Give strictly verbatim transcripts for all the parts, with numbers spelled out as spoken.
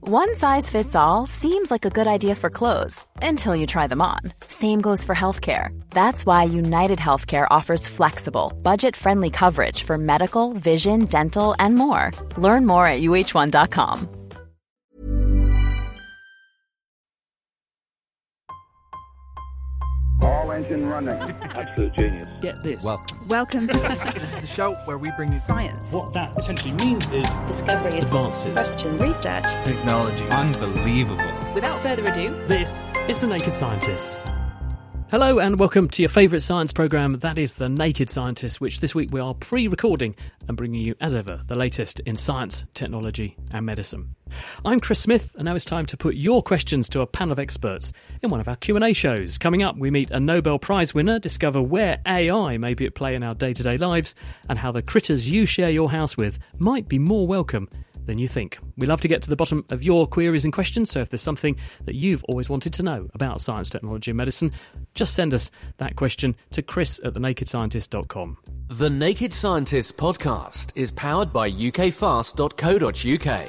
One size fits all seems like a good idea for clothes until you try them on. Same goes for healthcare. That's why United Healthcare offers flexible, budget-friendly coverage for medical, vision, dental, and more. Learn more at U H one dot com. All engine running. Absolute genius. Get this. Welcome. Welcome. This is the show where we bring you Science. What that essentially means is discoveries, advances, questions, Research. technology. Unbelievable. Without further ado, this is The Naked Scientists. Hello and welcome to your favourite science programme, that is The Naked Scientists, which this week we are pre-recording and bringing you, as ever, the latest in science, technology and medicine. I'm Chris Smith, and now it's time to put your questions to a panel of experts in one of our Q and A shows. Coming up, we meet a Nobel Prize winner, discover where A I may be at play in our day-to-day lives, and how the critters you share your house with might be more welcome than you think. We love to get to the bottom of your queries and questions, so if there's something that you've always wanted to know about science, technology and medicine, just send us that question to chris at the naked scientist dot com. The Naked Scientists podcast is powered by U K fast dot co dot U K.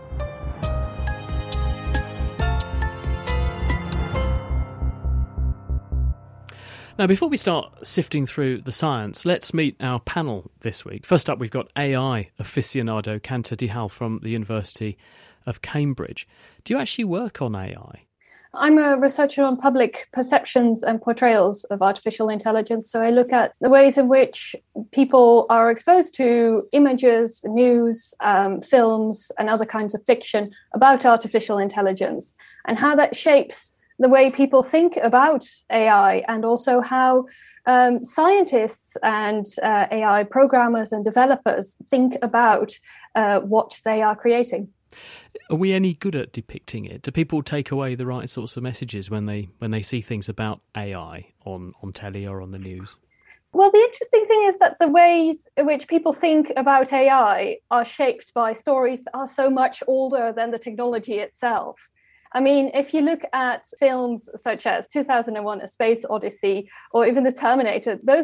Now, before we start sifting through the science, let's meet our panel this week. First up, we've got A I aficionado Kanter Dihal from the University of Cambridge. Do you actually work on A I? I'm a researcher on public perceptions and portrayals of artificial intelligence. So I look at the ways in which people are exposed to images, news, um, films, and other kinds of fiction about artificial intelligence, and how that shapes the way people think about A I, and also how um, scientists and uh, A I programmers and developers think about uh, what they are creating. Are we any good at depicting it? Do people take away the right sorts of messages when they when they see things about A I on, on telly or on the news? Well, the interesting thing is that the ways in which people think about A I are shaped by stories that are so much older than the technology itself. I mean, if you look at films such as two thousand one, A Space Odyssey, or even The Terminator, those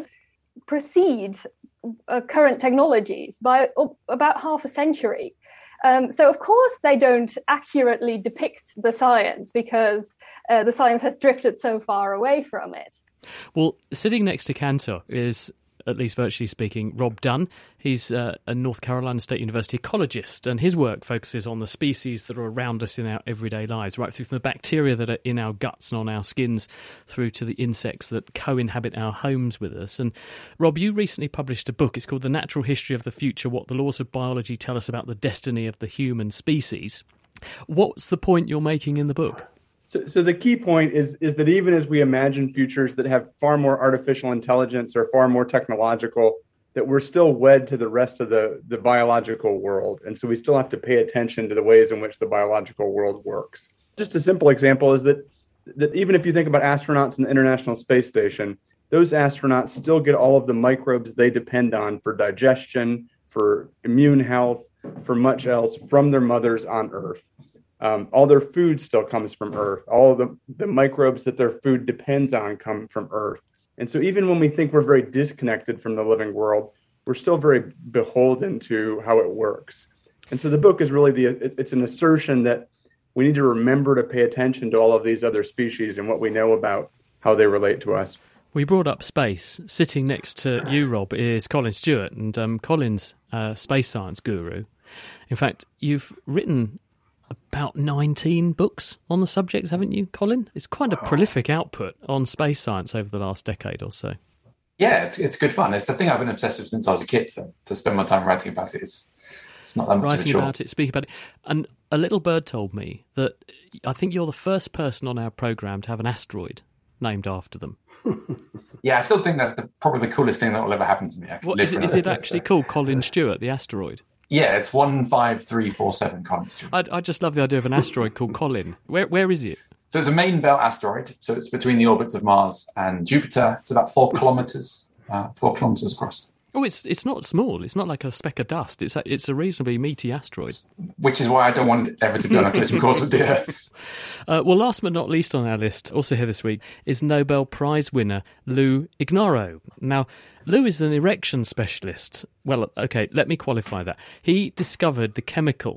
precede uh, current technologies by uh, about half a century. Um, so, of course, they don't accurately depict the science because uh, the science has drifted so far away from it. Well, sitting next to Kanter is, at least virtually speaking, Rob Dunn. He's uh, a North Carolina State University ecologist, and his work focuses on the species that are around us in our everyday lives, right through from the bacteria that are in our guts and on our skins, through to the insects that co-inhabit our homes with us. And Rob, you recently published a book. It's called The Natural History of the Future, What the Laws of Biology Tell Us About the Destiny of the Human Species. What's the point you're making in the book? So, so the key point is is that even as we imagine futures that have far more artificial intelligence or far more technological, that we're still wed to the rest of the, the biological world. And so we still have to pay attention to the ways in which the biological world works. Just a simple example is that, that even if you think about astronauts in the International Space Station, those astronauts still get all of the microbes they depend on for digestion, for immune health, for much else from their mothers on Earth. Um, all their food still comes from Earth. All of the, the microbes that their food depends on come from Earth. And so even when we think we're very disconnected from the living world, we're still very beholden to how it works. And so the book is really the, it, it's an assertion that we need to remember to pay attention to all of these other species and what we know about how they relate to us. We brought up space. Sitting next to you, Rob, is Colin Stewart, and um, Colin's a space science guru. In fact, you've written about nineteen books on the subject, haven't you, Colin? It's quite a prolific output on space science over the last decade or so. Yeah, it's it's good fun. It's the thing I've been obsessed with since I was a kid, so to spend my time writing about it is it's not that much Writing of a chore. about it, speaking about it. And a little bird told me that I think you're the first person on our programme to have an asteroid named after them. Yeah, I still think that's the, probably the coolest thing that will ever happen to me. What, is, it, is it actually called Colin Stewart, the asteroid? Yeah, it's one five three four seven Colin Stewart. I, I just love the idea of an asteroid called Colin. Where Where is it? So it's a main belt asteroid. So it's between the orbits of Mars and Jupiter. It's about four kilometres, uh, four kilometres across. Oh, it's it's not small. It's not like a speck of dust. It's a, it's a reasonably meaty asteroid. Which is why I don't want it ever to be on a collision course with the Earth. Uh, well, last but not least on our list, also here this week, is Nobel Prize winner Lou Ignarro. Now, Lou is an erection specialist. Well, okay, let me qualify that. He discovered the chemical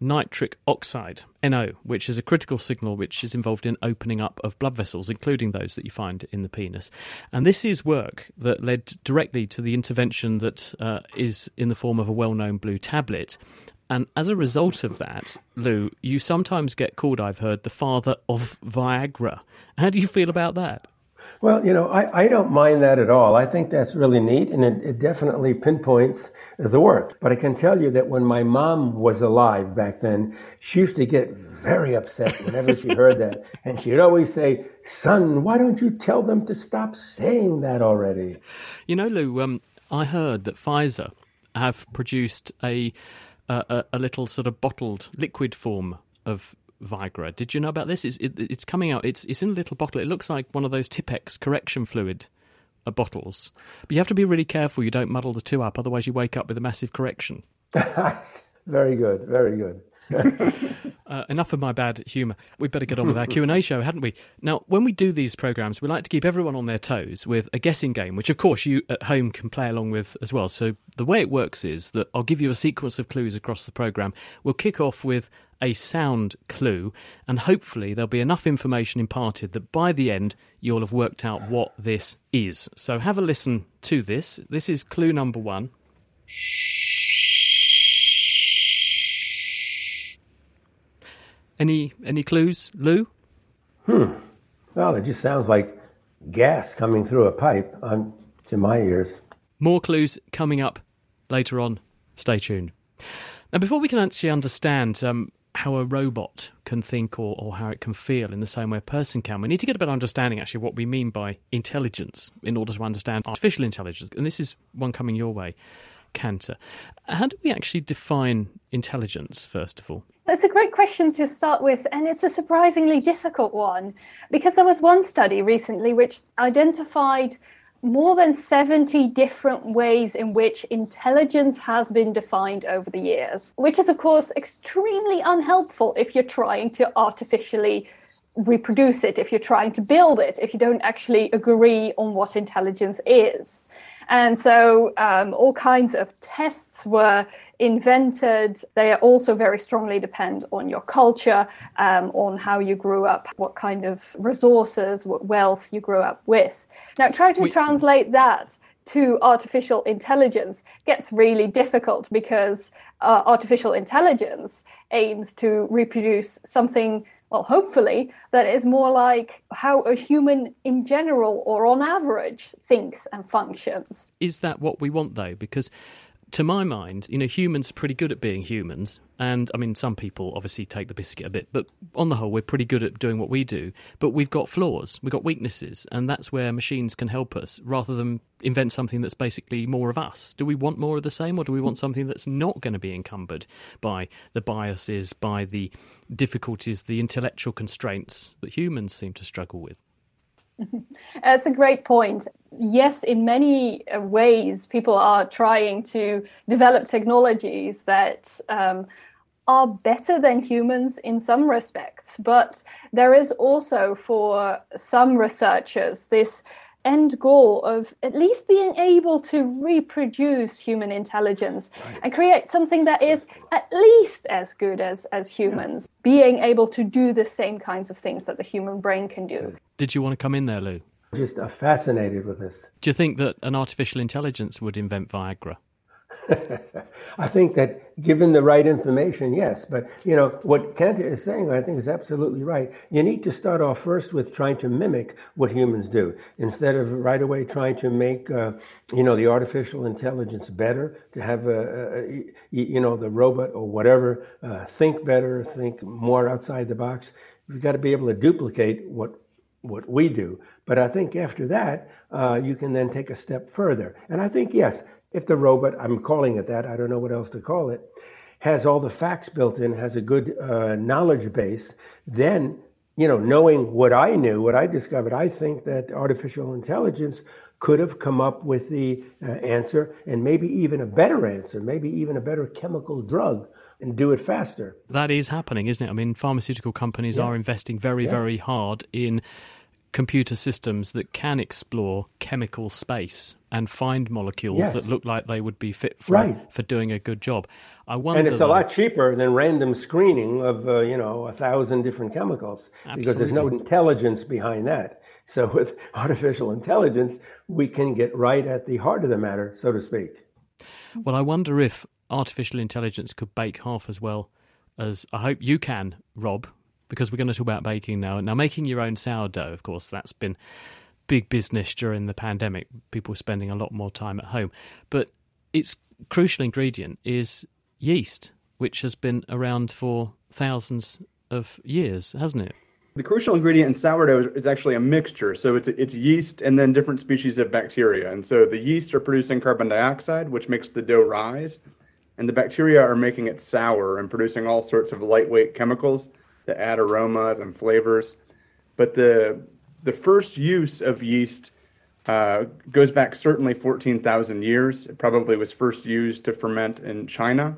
nitric oxide, N O, which is a critical signal which is involved in opening up of blood vessels, including those that you find in the penis. And this is work that led directly to the intervention that uh, is in the form of a well-known blue tablet. And as a result of that, Lou, you sometimes get called, I've heard, the father of Viagra. How do you feel about that? Well, you know, I, I don't mind that at all. I think that's really neat, and it, it definitely pinpoints the work. But I can tell you that when my mom was alive back then, she used to get very upset whenever she heard that. And she'd always say, son, why don't you tell them to stop saying that already? You know, Lou, um, I heard that Pfizer have produced a, a, a little sort of bottled liquid form of Viagra. Did you know about this? It's, it, it's coming out. It's it's in a little bottle. It looks like one of those Tipex correction fluid uh, bottles. But you have to be really careful you don't muddle the two up, otherwise you wake up with a massive correction. Very good, very good. uh, enough of my bad humour. We'd better get on with our Q and A show, hadn't we? Now, when we do these programmes, we like to keep everyone on their toes with a guessing game, which, of course, you at home can play along with as well. So the way it works is that I'll give you a sequence of clues across the programme. We'll kick off with a sound clue, and hopefully there'll be enough information imparted that by the end you'll have worked out what this is. So have a listen to this. This is clue number one. Any any clues, Lou? Hmm. Well, it just sounds like gas coming through a pipe on, to my ears. More clues coming up later on. Stay tuned. Now, before we can actually understand um, how a robot can think or, or how it can feel in the same way a person can, we need to get a better understanding, actually, of what we mean by intelligence in order to understand artificial intelligence. And this is one coming your way, Cantor. How do we actually define intelligence, first of all? That's a great question to start with, and it's a surprisingly difficult one, because there was one study recently which identified more than seventy different ways in which intelligence has been defined over the years, which is, of course, extremely unhelpful if you're trying to artificially reproduce it, if you're trying to build it, if you don't actually agree on what intelligence is. And so um, all kinds of tests were invented. They also very strongly depend on your culture, um, on how you grew up, what kind of resources, what wealth you grew up with. Now, trying to we- translate that to artificial intelligence gets really difficult because uh, artificial intelligence aims to reproduce something, well, hopefully, that is more like how a human in general or on average thinks and functions. Is that what we want, though? Because to my mind, you know, humans are pretty good at being humans. And, I mean, some people obviously take the biscuit a bit, but on the whole, we're pretty good at doing what we do. But we've got flaws, we've got weaknesses, and that's where machines can help us rather than invent something that's basically more of us. Do we want more of the same, or do we want something that's not going to be encumbered by the biases, by the difficulties, the intellectual constraints that humans seem to struggle with? That's a great point. Yes, in many ways, people are trying to develop technologies that um, are better than humans in some respects. But there is also, for some researchers, this end goal of at least being able to reproduce human intelligence right. and create something that is at least as good as, as humans, yeah. being able to do the same kinds of things that the human brain can do. Did you want to come in there, Lou? Just uh, fascinated with this. Do you think that an artificial intelligence would invent Viagra? I think that given the right information, yes. But, you know, what Cantor is saying, I think is absolutely right. You need to start off first with trying to mimic what humans do instead of right away trying to make, uh, you know, the artificial intelligence better, to have, a, a, you know, the robot or whatever uh, think better, think more outside the box. You've got to be able to duplicate what what we do. But I think after that, uh, you can then take a step further. And I think, yes, if the robot, I'm calling it that, I don't know what else to call it, has all the facts built in, has a good uh, knowledge base, then, you know, knowing what I knew, what I discovered, I think that artificial intelligence could have come up with the uh, answer, and maybe even a better answer, maybe even a better chemical drug, and do it faster. That is happening, isn't it? I mean, pharmaceutical companies yes. are investing very, yes. very hard in computer systems that can explore chemical space and find molecules yes. that look like they would be fit for, right. for doing a good job. I wonder, and it's though, a lot cheaper than random screening of, uh, you know, a thousand different chemicals, absolutely. Because there's no intelligence behind that. So with artificial intelligence, we can get right at the heart of the matter, so to speak. Well, I wonder if artificial intelligence could bake half as well as I hope you can, Rob, because we're going to talk about baking now. Now, making your own sourdough, of course, that's been big business during the pandemic, people spending a lot more time at home. But its crucial ingredient is yeast, which has been around for thousands of years, hasn't it? The crucial ingredient in sourdough is actually a mixture. So it's it's yeast and then different species of bacteria. And so the yeast are producing carbon dioxide, which makes the dough rise. And the bacteria are making it sour and producing all sorts of lightweight chemicals that add aromas and flavors. But the the first use of yeast uh, goes back certainly fourteen thousand years. It probably was first used to ferment in China.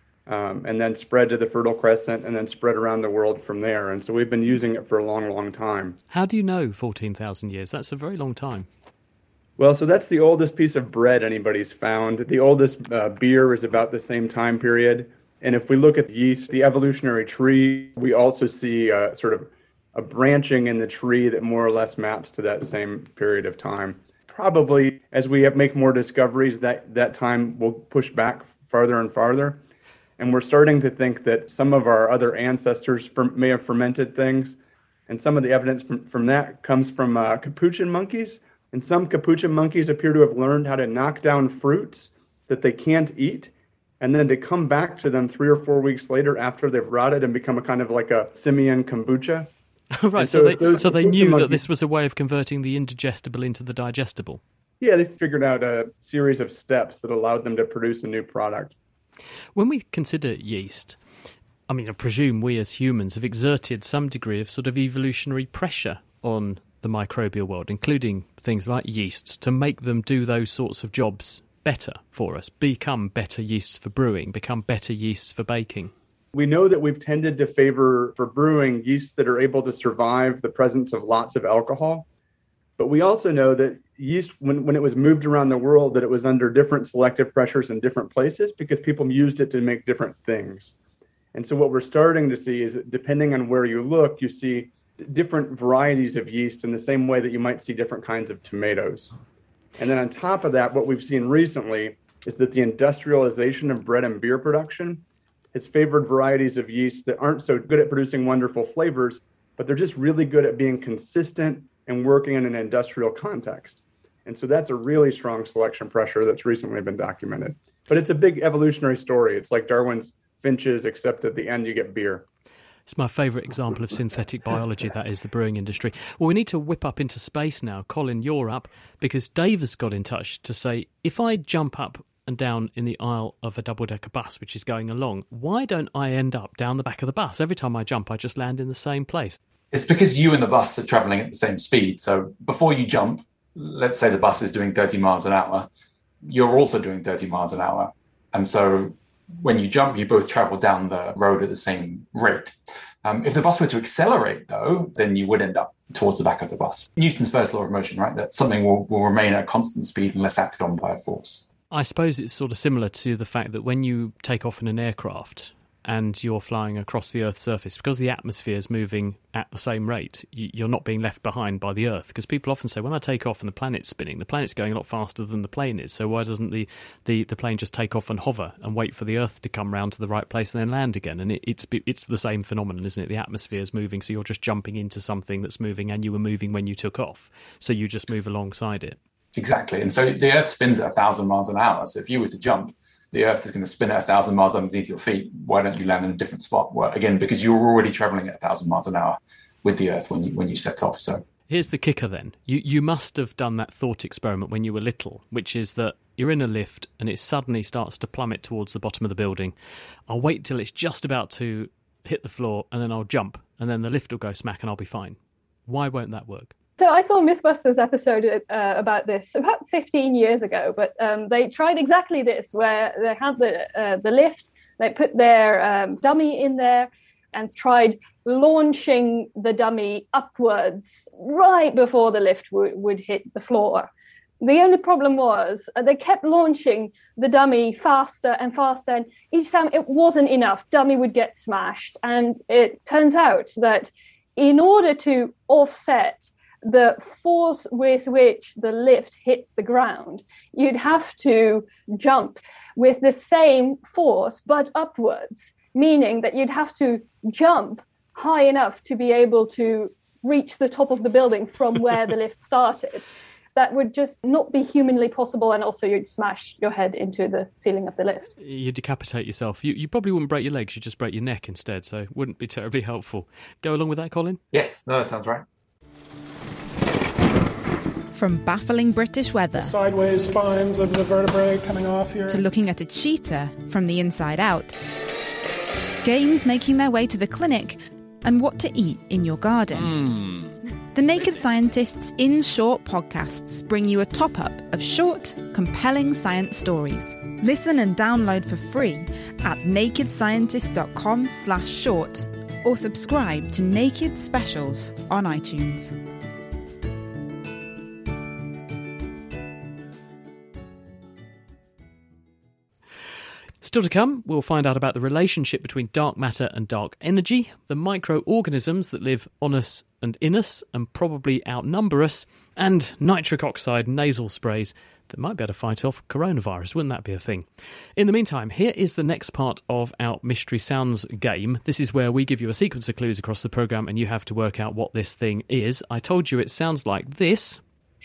Um, and then spread to the Fertile Crescent, and then spread around the world from there. And so we've been using it for a long, long time. How do you know fourteen thousand years? That's a very long time. Well, so that's the oldest piece of bread anybody's found. The oldest uh, beer is about the same time period. And if we look at the yeast, the evolutionary tree, we also see uh, sort of a branching in the tree that more or less maps to that same period of time. Probably as we have, make more discoveries, that, that time will push back farther and farther. And we're starting to think that some of our other ancestors fer- may have fermented things. And some of the evidence from, from that comes from uh, capuchin monkeys. And some capuchin monkeys appear to have learned how to knock down fruits that they can't eat, and then to come back to them three or four weeks later after they've rotted and become a kind of like a simian kombucha. Right, so, so they, those, so they knew monkeys, that this was a way of converting the indigestible into the digestible. Yeah, they figured out a series of steps that allowed them to produce a new product. When we consider yeast, I mean, I presume we as humans have exerted some degree of sort of evolutionary pressure on the microbial world, including things like yeasts, to make them do those sorts of jobs better for us, become better yeasts for brewing, become better yeasts for baking. We know that we've tended to favor, for brewing, yeasts that are able to survive the presence of lots of alcohol. But we also know that yeast, when, when it was moved around the world, that it was under different selective pressures in different places because people used it to make different things. And so what we're starting to see is that depending on where you look, you see different varieties of yeast in the same way that you might see different kinds of tomatoes. And then on top of that, what we've seen recently is that the industrialization of bread and beer production has favored varieties of yeast that aren't so good at producing wonderful flavors, but they're just really good at being consistent and working in an industrial context. And so that's a really strong selection pressure that's recently been documented. But it's a big evolutionary story. It's like Darwin's finches, except at the end you get beer. It's my favourite example of synthetic biology, that is the brewing industry. Well, we need to whip up into space now. Colin, you're up, because Dave has got in touch to say, if I jump up and down in the aisle of a double-decker bus which is going along, why don't I end up down the back of the bus? Every time I jump, I just land in the same place. It's because you and the bus are travelling at the same speed. So before you jump, let's say the bus is doing thirty miles an hour, you're also doing thirty miles an hour. And so when you jump, you both travel down the road at the same rate. Um, if the bus were to accelerate, though, then you would end up towards the back of the bus. Newton's first law of motion, right? That something will, will remain at a constant speed unless acted on by a force. I suppose it's sort of similar to the fact that when you take off in an aircraft and you're flying across the Earth's surface, because the atmosphere is moving at the same rate, you're not being left behind by the Earth. Because people often say, when I take off and the planet's spinning, the planet's going a lot faster than the plane is, so why doesn't the, the, the plane just take off and hover and wait for the Earth to come round to the right place and then land again? And it, it's it's the same phenomenon, isn't it? The atmosphere is moving, so you're just jumping into something that's moving, and you were moving when you took off, so you just move alongside it. Exactly. And so the Earth spins at a thousand miles an hour, so if you were to jump, the Earth is going to spin at a thousand miles underneath your feet. Why don't you land in a different spot? Well, again, because you're already traveling at a thousand miles an hour with the Earth when you when you set off. So here's the kicker then. You you must have done that thought experiment when you were little, which is that you're in a lift and it suddenly starts to plummet towards the bottom of the building. I'll wait till it's just about to hit the floor and then I'll jump and then the lift will go smack and I'll be fine. Why won't that work? So I saw a Mythbusters episode uh, about this about fifteen years ago, but um, they tried exactly this, where they had the uh, the lift, they put their um, dummy in there and tried launching the dummy upwards right before the lift w- would hit the floor. The only problem was uh, they kept launching the dummy faster and faster, and each time it wasn't enough. Dummy would get smashed. And it turns out that in order to offset the force with which the lift hits the ground, you'd have to jump with the same force but upwards, meaning that you'd have to jump high enough to be able to reach the top of the building from where the lift started. That would just not be humanly possible, and also you'd smash your head into the ceiling of the lift. You decapitate yourself. You, you probably wouldn't break your legs, you'd just break your neck instead, so it wouldn't be terribly helpful. Go along with that, Colin? Yes, no, that sounds right. From baffling British weather, the sideways spines of the vertebrae coming off here, to looking at a cheetah from the inside out, games making their way to the clinic, and what to eat in your garden. Mm. The Naked Scientists In Short podcasts bring you a top-up of short, compelling science stories. Listen and download for free at nakedscientist.com slash short or subscribe to Naked Specials on iTunes. Still to come, we'll find out about the relationship between dark matter and dark energy, the microorganisms that live on us and in us and probably outnumber us, and nitric oxide nasal sprays that might be able to fight off coronavirus. Wouldn't that be a thing? In the meantime, here is the next part of our Mystery Sounds game. This is where we give you a sequence of clues across the programme and you have to work out what this thing is. I told you it sounds like this.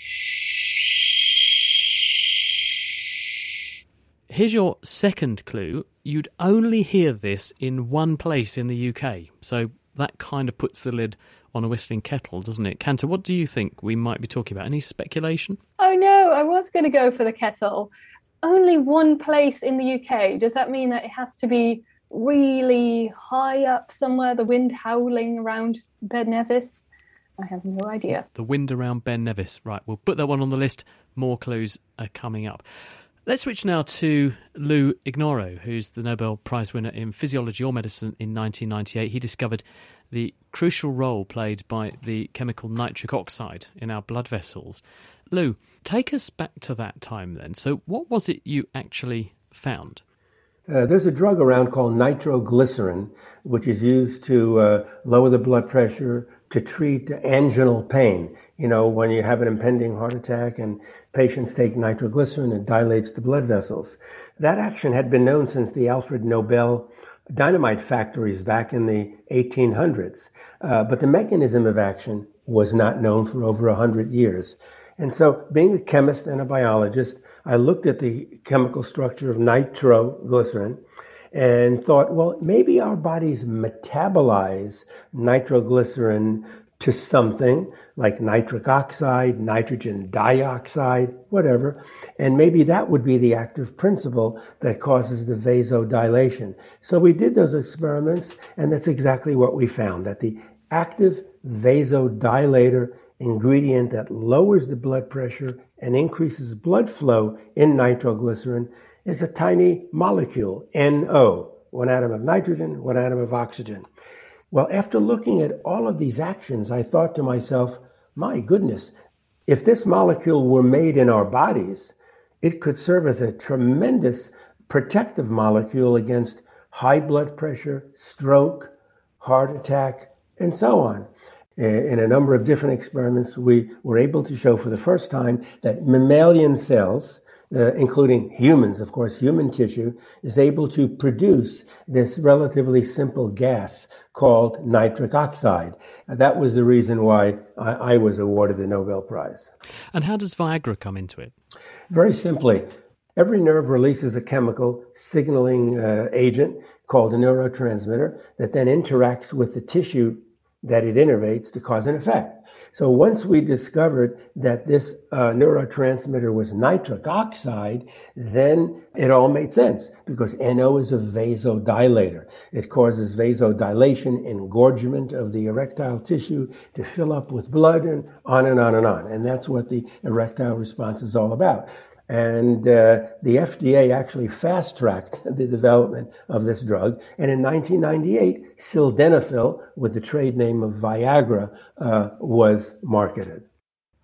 Here's your second clue. You'd only hear this in one place in the U K, so that kind of puts the lid on a whistling kettle, doesn't it? Cantor, what do you think we might be talking about? Any speculation? Oh no, I was going to go for the kettle. Only one place in the U K. Does that mean that it has to be really high up somewhere, the wind howling around Ben Nevis? I have no idea. The wind around Ben Nevis. Right, we'll put that one on the list. More clues are coming up. Let's switch now to Lou Ignoro, who's the Nobel Prize winner in physiology or medicine in nineteen ninety-eight. He discovered the crucial role played by the chemical nitric oxide in our blood vessels. Lou, take us back to that time then. So what was it you actually found? Uh, there's a drug around called nitroglycerin, which is used to uh, lower the blood pressure, to treat anginal pain. You know, when you have an impending heart attack and patients take nitroglycerin, it dilates the blood vessels. That action had been known since the Alfred Nobel dynamite factories back in the eighteen hundreds. Uh, but the mechanism of action was not known for over one hundred years. And so, being a chemist and a biologist, I looked at the chemical structure of nitroglycerin and thought, well, maybe our bodies metabolize nitroglycerin to something like nitric oxide, nitrogen dioxide, whatever, and maybe that would be the active principle that causes the vasodilation. So we did those experiments, and that's exactly what we found, that the active vasodilator ingredient that lowers the blood pressure and increases blood flow in nitroglycerin is a tiny molecule, N O, one atom of nitrogen, one atom of oxygen. Well, after looking at all of these actions, I thought to myself, my goodness, if this molecule were made in our bodies, it could serve as a tremendous protective molecule against high blood pressure, stroke, heart attack, and so on. In a number of different experiments, we were able to show for the first time that mammalian cells, Uh, including humans, of course, human tissue, is able to produce this relatively simple gas called nitric oxide. Uh, that was the reason why I, I was awarded the Nobel Prize. And how does Viagra come into it? Very simply, every nerve releases a chemical signaling uh, agent called a neurotransmitter that then interacts with the tissue that it innervates to cause an effect. So once we discovered that this uh, neurotransmitter was nitric oxide, then it all made sense because N O is a vasodilator. It causes vasodilation, engorgement of the erectile tissue to fill up with blood and on and on and on. And that's what the erectile response is all about. And uh, the F D A actually fast-tracked the development of this drug. And in nineteen ninety-eight, sildenafil, with the trade name of Viagra, uh, was marketed.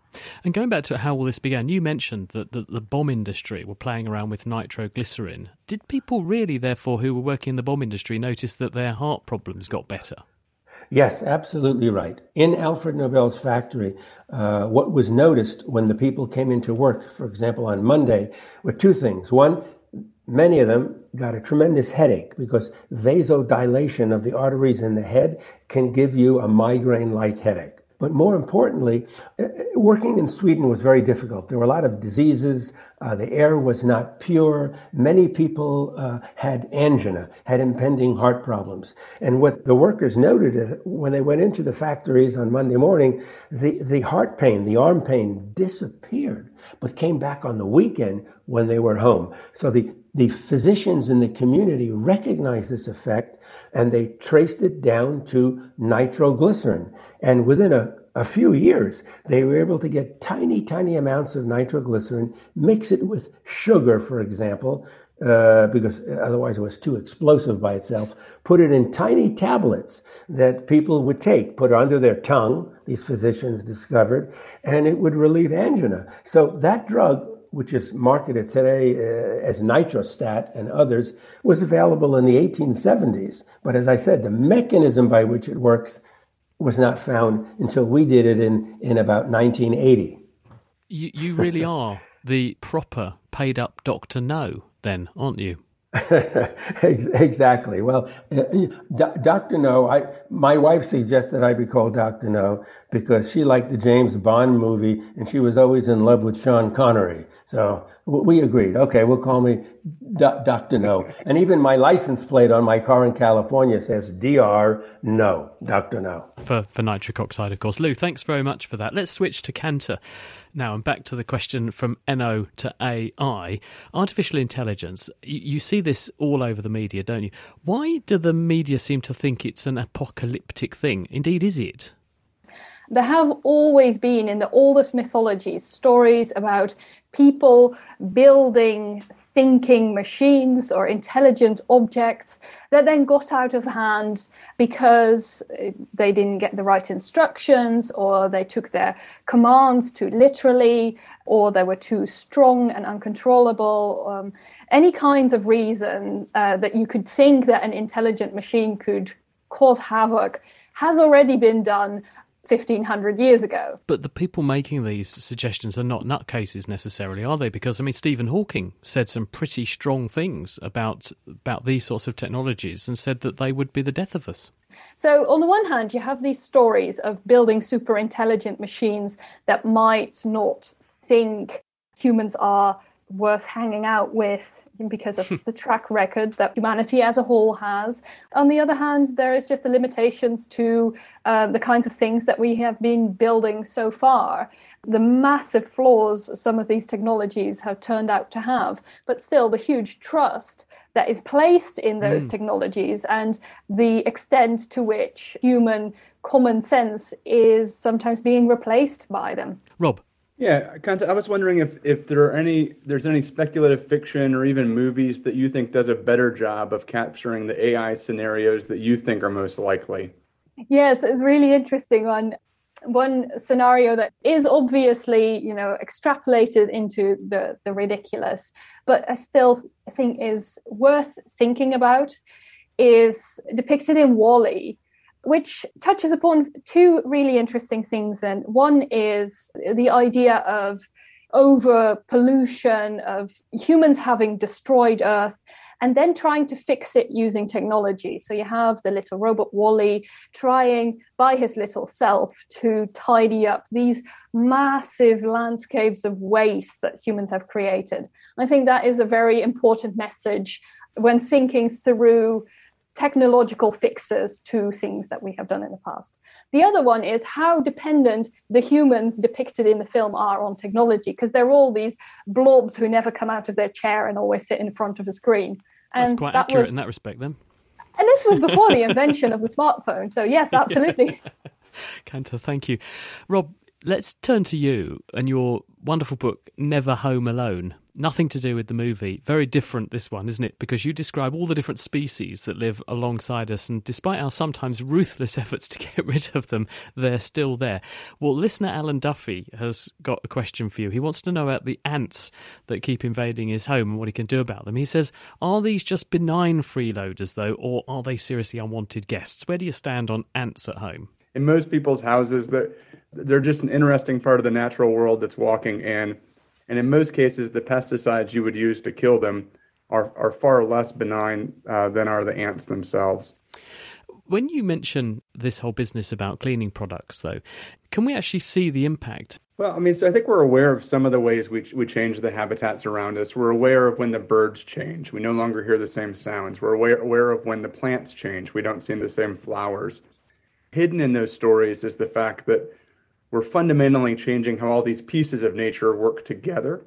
And going back to how all this began, you mentioned that the, the bomb industry were playing around with nitroglycerin. Did people really, therefore, who were working in the bomb industry notice that their heart problems got better? Yes, absolutely right. In Alfred Nobel's factory, uh, what was noticed when the people came into work, for example, on Monday, were two things. One, many of them got a tremendous headache because vasodilation of the arteries in the head can give you a migraine-like headache. But more importantly, working in Sweden was very difficult. There were a lot of diseases. Uh, the air was not pure. Many people uh, had angina, had impending heart problems. And what the workers noted is when they went into the factories on Monday morning, the, the heart pain, the arm pain disappeared, but came back on the weekend when they were home. So the, the physicians in the community recognized this effect, and they traced it down to nitroglycerin. And within a, a few years, they were able to get tiny, tiny amounts of nitroglycerin, mix it with sugar, for example, uh, because otherwise it was too explosive by itself, put it in tiny tablets that people would take, put under their tongue, these physicians discovered, and it would relieve angina. So that drug, which is marketed today uh, as Nitrostat and others, was available in the eighteen seventies. But as I said, the mechanism by which it works was not found until we did it in, in about nineteen eighty. You, you really are the proper paid-up Doctor No, then, aren't you? Exactly. Well, uh, Doctor No, I, my wife suggested I be called Doctor No because she liked the James Bond movie and she was always in love with Sean Connery. So we agreed. Okay, we'll call me Do- Doctor No. And even my license plate on my car in California says D R No, Doctor No. For, for nitric oxide, of course. Lou, thanks very much for that. Let's switch to Cantor now and back to the question from N O to A I. Artificial intelligence, you, you see this all over the media, don't you? Why do the media seem to think it's an apocalyptic thing? Indeed, is it? There have always been, in the oldest mythologies, stories about people building thinking machines or intelligent objects that then got out of hand because they didn't get the right instructions, or they took their commands too literally, or they were too strong and uncontrollable. Um, any kinds of reason uh, that you could think that an intelligent machine could cause havoc has already been done fifteen hundred years ago. But the people making these suggestions are not nutcases necessarily, are they? Because, I mean, Stephen Hawking said some pretty strong things about about these sorts of technologies and said that they would be the death of us. So on the one hand, you have these stories of building super intelligent machines that might not think humans are worth hanging out with because of the track record that humanity as a whole has. On the other hand, there is just the limitations to uh, the kinds of things that we have been building so far. The massive flaws some of these technologies have turned out to have, but still the huge trust that is placed in those mm. technologies and the extent to which human common sense is sometimes being replaced by them. Rob? Yeah, I was wondering if, if there are any there's any speculative fiction or even movies that you think does a better job of capturing the A I scenarios that you think are most likely. Yes, it's really interesting. One one scenario that is obviously, you know, extrapolated into the, the ridiculous, but I still think is worth thinking about, is depicted in WALL-E, which touches upon two really interesting things. And one is the idea of over pollution, of humans having destroyed Earth and then trying to fix it using technology. So you have the little robot WALL-E trying by his little self to tidy up these massive landscapes of waste that humans have created. I think that is a very important message when thinking through technological fixes to things that we have done in the past. The other one is how dependent the humans depicted in the film are on technology, because they're all these blobs who never come out of their chair and always sit in front of a screen. And That's quite that accurate was, in that respect, then. And this was before the invention of the smartphone, so yes, absolutely. Cantor, thank you. Rob, Let's turn to you and your wonderful book, Never Home Alone. Nothing to do with the movie. Very different, this one, isn't it? Because you describe all the different species that live alongside us, and despite our sometimes ruthless efforts to get rid of them, they're still there. Well, listener Alan Duffy has got a question for you. He wants to know about the ants that keep invading his home and what he can do about them. He says, are these just benign freeloaders, though, or are they seriously unwanted guests? Where do you stand on ants at home? In most people's houses, they're, they're just an interesting part of the natural world that's walking in. And in most cases, the pesticides you would use to kill them are, are far less benign uh, than are the ants themselves. When you mention this whole business about cleaning products, though, can we actually see the impact? Well, I mean, so I think we're aware of some of the ways we we change the habitats around us. We're aware of when the birds change. We no longer hear the same sounds. We're aware, aware of when the plants change. We don't see the same flowers. Hidden in those stories is the fact that we're fundamentally changing how all these pieces of nature work together.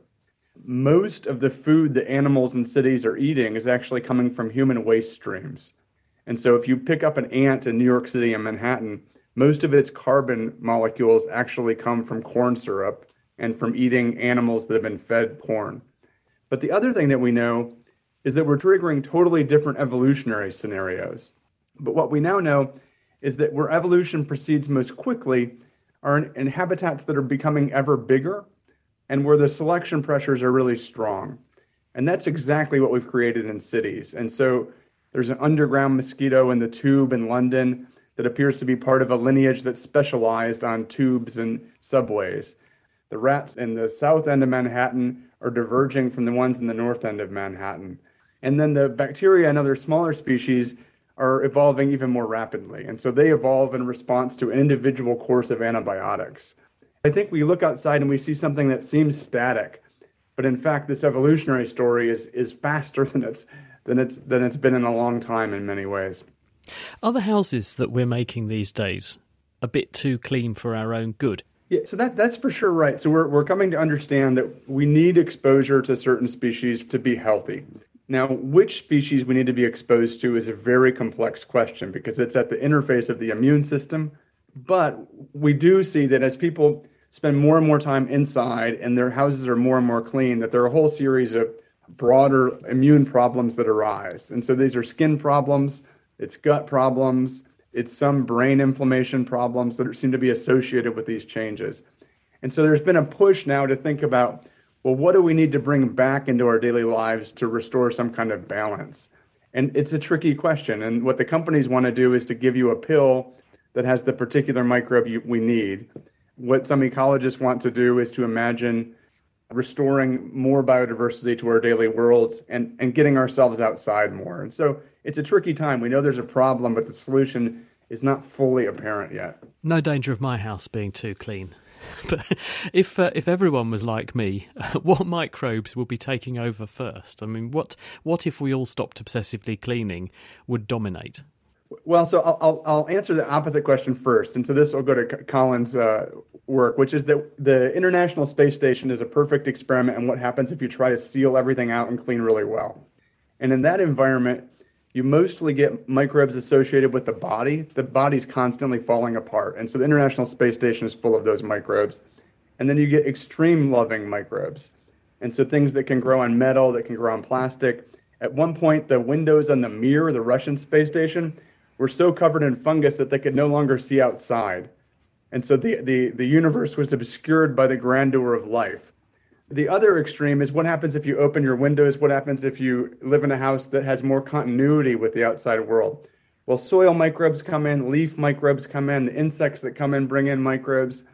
Most of the food that animals in cities are eating is actually coming from human waste streams. And so if you pick up an ant in New York City and Manhattan, most of its carbon molecules actually come from corn syrup and from eating animals that have been fed corn. But the other thing that we know is that we're triggering totally different evolutionary scenarios. But what we now know is that where evolution proceeds most quickly are in, in habitats that are becoming ever bigger and where the selection pressures are really strong. And that's exactly what we've created in cities. And so there's an underground mosquito in the Tube in London that appears to be part of a lineage that's specialized on tubes and subways. The rats in the south end of Manhattan are diverging from the ones in the north end of Manhattan. And then the bacteria and other smaller species are evolving even more rapidly. And so they evolve in response to an individual course of antibiotics. I think we look outside and we see something that seems static, but in fact, this evolutionary story is is faster than it's than it's than it's been in a long time in many ways. Are the houses that we're making these days a bit too clean for our own good? Yeah, so that that's for sure right. So we're we're coming to understand that we need exposure to certain species to be healthy. Now, which species we need to be exposed to is a very complex question because it's at the interface of the immune system. But we do see that as people spend more and more time inside and their houses are more and more clean, that there are a whole series of broader immune problems that arise. And so these are skin problems, it's gut problems, it's some brain inflammation problems that seem to be associated with these changes. And so there's been a push now to think about, well, what do we need to bring back into our daily lives to restore some kind of balance? And it's a tricky question. And what the companies want to do is to give you a pill that has the particular microbe you, we need. What some ecologists want to do is to imagine restoring more biodiversity to our daily worlds and, and getting ourselves outside more. And so it's a tricky time. We know there's a problem, but the solution is not fully apparent yet. No danger of my house being too clean. But if uh, if everyone was like me, what microbes would be taking over first? I mean, what what if we all stopped obsessively cleaning would dominate? Well, so I'll, I'll, I'll answer the opposite question first. And so this will go to Colin's uh, work, which is that the International Space Station is a perfect experiment in what happens if you try to seal everything out and clean really well. And in that environment, you mostly get microbes associated with the body. The body's constantly falling apart. And so the International Space Station is full of those microbes. And then you get extreme loving microbes. And so things that can grow on metal, that can grow on plastic. At one point, the windows on the Mir, the Russian space station, were so covered in fungus that they could no longer see outside. And so the, the, the universe was obscured by the grandeur of life. The other extreme is what happens if you open your windows, what happens if you live in a house that has more continuity with the outside world. Well, soil microbes come in, leaf microbes come in, the insects that come in bring in microbes.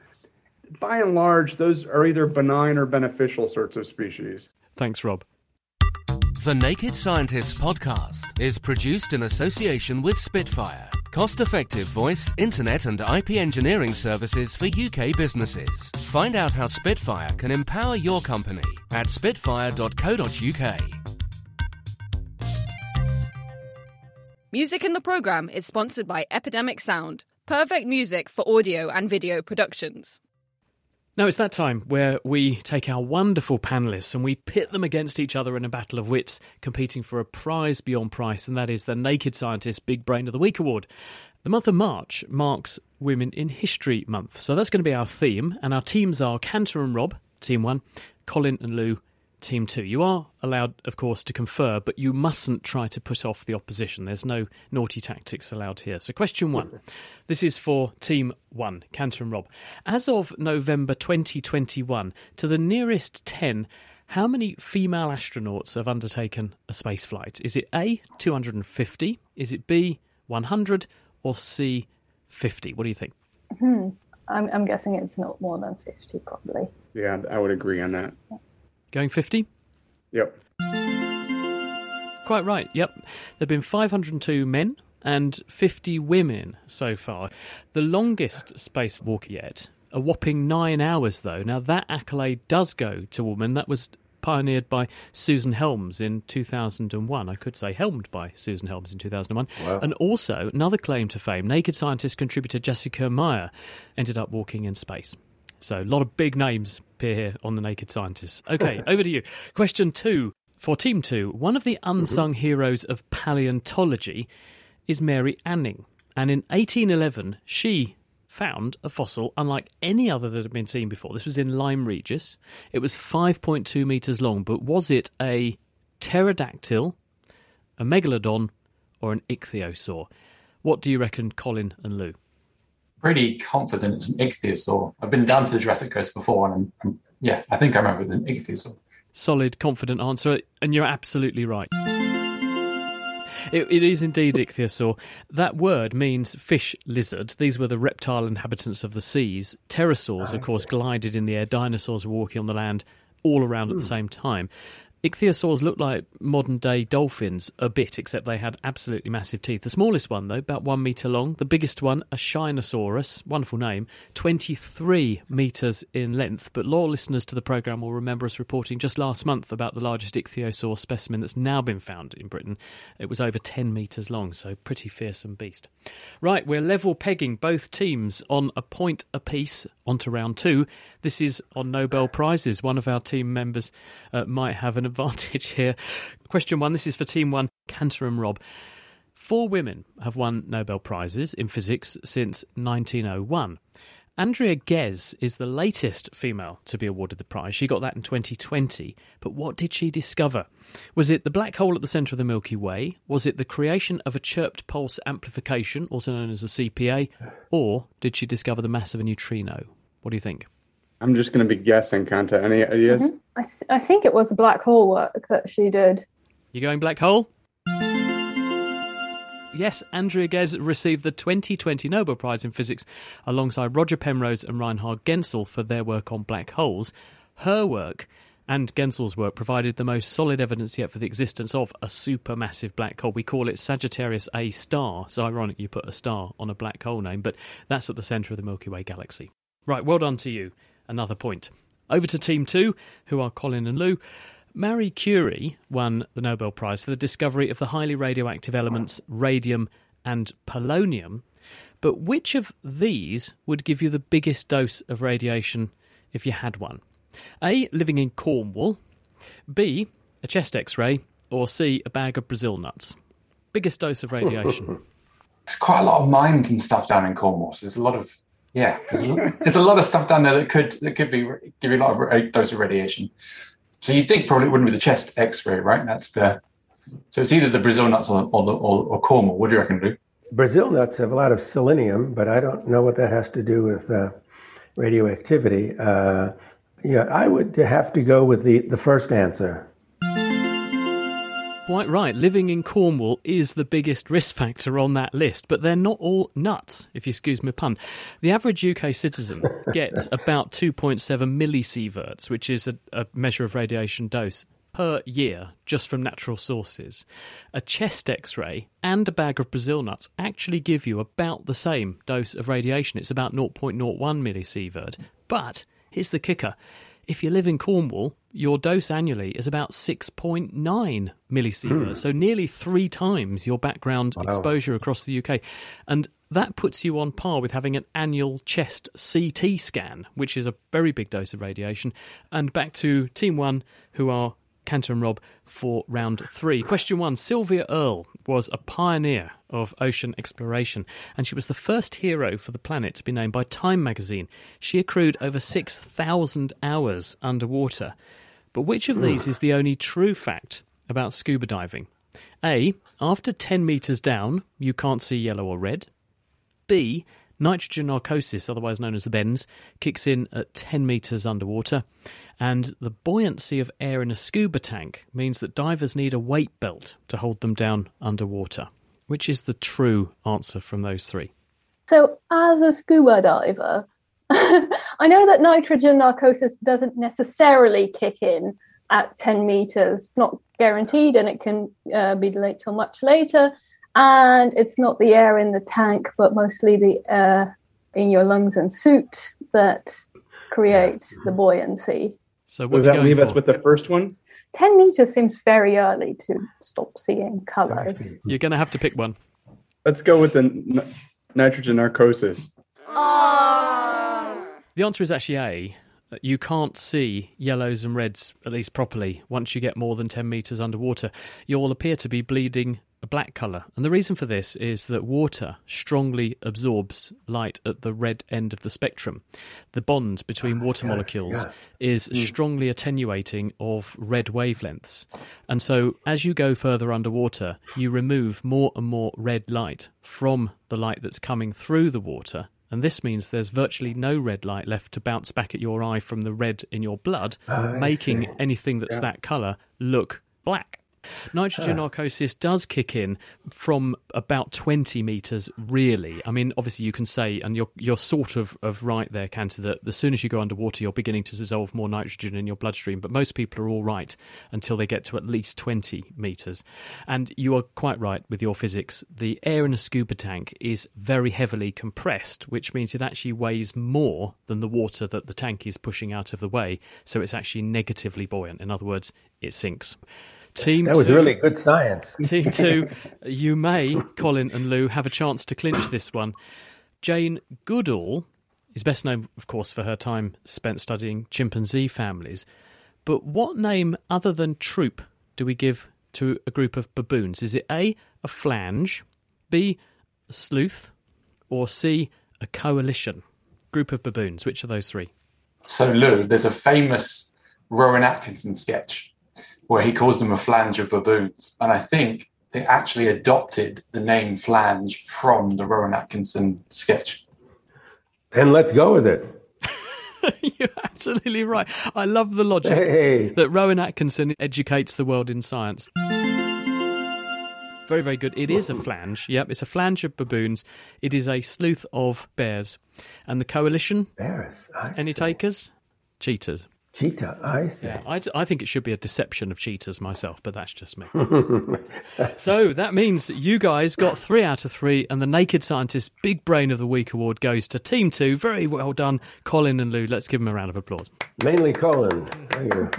By and large, those are either benign or beneficial sorts of species. Thanks, Rob. The Naked Scientists podcast is produced in association with Spitfire, cost-effective voice, internet and I P engineering services for U K businesses. Find out how Spitfire can empower your company at spitfire dot co dot uk. Music in the programme is sponsored by Epidemic Sound, perfect music for audio and video productions. Now it's that time where we take our wonderful panellists and we pit them against each other in a battle of wits, competing for a prize beyond price, and that is the Naked Scientist Big Brain of the Week award. The month of March marks Women in History Month. So that's going to be our theme, and our teams are Cantor and Rob, team one, Colin and Lou, team two. You are allowed, of course, to confer, but you mustn't try to put off the opposition. There's no naughty tactics allowed here. So question one, this is for team one, Cantor and Rob. As of November twenty twenty-one, to the nearest ten, how many female astronauts have undertaken a space flight? Is it A, two hundred fifty, is it B, one hundred, or C, fifty? What do you think? Hmm. I'm, I'm guessing it's not more than fifty, probably. Yeah, I would agree on that. Going fifty? Yep. Quite right, yep. There have been five hundred two men and fifty women so far. The longest spacewalk yet, a whopping nine hours though. Now that accolade does go to a woman. That was pioneered by Susan Helms in two thousand one. I could say helmed by Susan Helms in two thousand one. Wow. And also, another claim to fame, Naked Scientist contributor Jessica Meyer ended up walking in space. So a lot of big names appear here on the Naked Scientists. Okay, over to you. Question two. For Team two, one of the unsung mm-hmm. heroes of paleontology is Mary Anning. And in eighteen eleven, she found a fossil unlike any other that had been seen before. This was in Lyme Regis. It was five point two metres long, but was it a pterodactyl, a megalodon, or an ichthyosaur? What do you reckon, Colin and Lou? Pretty confident it's an ichthyosaur. I've been down to the Jurassic Coast before, and I'm, I'm, yeah, I think I remember it's an ichthyosaur. Solid, confident answer, and you're absolutely right. It, it is indeed ichthyosaur. That word means fish lizard. These were the reptile inhabitants of the seas. Pterosaurs, of course, glided in the air. Dinosaurs were walking on the land all around at the same time. Ichthyosaurs looked like modern-day dolphins a bit, except they had absolutely massive teeth. The smallest one, though, about one metre long. The biggest one, a Shinosaurus, wonderful name, twenty-three metres in length. But loyal listeners to the programme will remember us reporting just last month about the largest ichthyosaur specimen that's now been found in Britain. It was over ten metres long, so pretty fearsome beast. Right, we're level pegging both teams on a point apiece. On to round two. This is on Nobel Prizes. One of our team members uh, might have an advantage here. Question one, this is for Team one, Cantor and Rob. Four women have won Nobel Prizes in physics since nineteen oh one. Andrea Ghez is the latest female to be awarded the prize. She got that in twenty twenty. But what did she discover? Was it the black hole at the centre of the Milky Way? Was it the creation of a chirped pulse amplification, also known as a C P A? Or did she discover the mass of a neutrino? What do you think? I'm just going to be guessing, Kanta. Any ideas? Mm-hmm. I, th- I think it was the black hole work that she did. You going black hole? Yes, Andrea Ghez received the twenty twenty Nobel Prize in Physics alongside Roger Penrose and Reinhard Genzel for their work on black holes. Her work and Genzel's work provided the most solid evidence yet for the existence of a supermassive black hole. We call it Sagittarius A star. It's ironic you put a star on a black hole name, but that's at the centre of the Milky Way galaxy. Right, well done to you. Another point. Over to Team two, who are Colin and Lou. Marie Curie won the Nobel Prize for the discovery of the highly radioactive elements radium and polonium. But which of these would give you the biggest dose of radiation if you had one? A, living in Cornwall. B, a chest x-ray. Or C, a bag of Brazil nuts. Biggest dose of radiation. There's quite a lot of mines and stuff down in Cornwall. So there's a lot of, yeah, there's a, there's a lot of stuff down there that could that could be give you a lot of a dose of radiation. So you'd think probably it wouldn't be the chest X-ray, right? That's the so it's either the Brazil nuts or or, the, or, or Cornwall. What do you reckon, Lou? Brazil nuts have a lot of selenium, but I don't know what that has to do with uh, radioactivity. Uh, yeah, I would have to go with the, the first answer. Quite right. Living in Cornwall is the biggest risk factor on that list, but they're not all nuts, if you excuse my pun. The average U K citizen gets about two point seven millisieverts, which is a, a measure of radiation dose, per year, just from natural sources. A chest x-ray and a bag of Brazil nuts actually give you about the same dose of radiation. It's about zero point zero one millisievert. But here's the kicker. If you live in Cornwall, your dose annually is about six point nine millisieverts, mm. so nearly three times your background wow. exposure across the U K. And that puts you on par with having an annual chest C T scan, which is a very big dose of radiation. And back to Team one, who are Cantor and Rob for round three. Question one. Sylvia Earle was a pioneer of ocean exploration, and she was the first hero for the planet to be named by Time magazine. She accrued over six thousand hours underwater. But which of these is the only true fact about scuba diving? A. After ten metres down, you can't see yellow or red. B. Nitrogen narcosis, otherwise known as the bends, kicks in at ten metres underwater. And the buoyancy of air in a scuba tank means that divers need a weight belt to hold them down underwater. Which is the true answer from those three? So, as a scuba diver, I know that nitrogen narcosis doesn't necessarily kick in at ten metres, not guaranteed, and it can uh, be delayed till much later. And it's not the air in the tank, but mostly the air in your lungs and suit that creates the buoyancy. So what does that leave for? us with the first one? ten metres seems very early to stop seeing colours. You're going to have to pick one. Let's go with the n- nitrogen narcosis. Oh. The answer is actually A. You can't see yellows and reds, at least properly, once you get more than ten metres underwater. You'll appear to be bleeding a black colour. And the reason for this is that water strongly absorbs light at the red end of the spectrum. The bond between water yes, molecules yes. is mm. strongly attenuating of red wavelengths. And so as you go further underwater, you remove more and more red light from the light that's coming through the water. And this means there's virtually no red light left to bounce back at your eye from the red in your blood, oh, making see. anything that's yeah. that colour look black. Nitrogen huh. narcosis does kick in from about twenty metres, really. I mean, obviously you can say, and you're you're sort of, of right there, Cantor, that as soon as you go underwater, you're beginning to dissolve more nitrogen in your bloodstream. But most people are all right until they get to at least twenty metres. And you are quite right with your physics. The air in a scuba tank is very heavily compressed, which means it actually weighs more than the water that the tank is pushing out of the way. So it's actually negatively buoyant. In other words, it sinks. Team that was two, really good science. Team two, you may, Colin and Lou, have a chance to clinch this one. Jane Goodall is best known, of course, for her time spent studying chimpanzee families. But what name other than troop do we give to a group of baboons? Is it A, a flange, B, a sleuth, or C, a coalition? Group of baboons, which are those three? So, Lou, there's a famous Rowan Atkinson sketch where he calls them a flange of baboons. And I think they actually adopted the name flange from the Rowan Atkinson sketch. And let's go with it. You're absolutely right. I love the logic hey. that Rowan Atkinson educates the world in science. Very, very good. It is a flange. Yep, it's a flange of baboons. It is a sleuth of bears. And the coalition? Bears. I Any see. takers? Cheetahs. Cheetah, I see. Yeah, I, I think it should be a deception of cheetahs myself, but that's just me. So that means you guys got three out of three, and the Naked Scientist Big Brain of the Week award goes to Team Two. Very well done, Colin and Lou. Let's give them a round of applause. Mainly Colin. Thank you.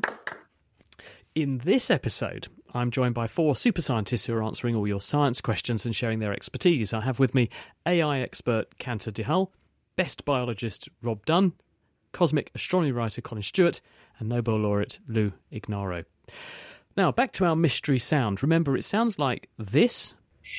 In this episode, I'm joined by four super scientists who are answering all your science questions and sharing their expertise. I have with me A I expert Cantor DeHull, best biologist Rob Dunn, cosmic astronomy writer Colin Stewart, and Nobel laureate Lou Ignarro. Now, back to our mystery sound. Remember, it sounds like this.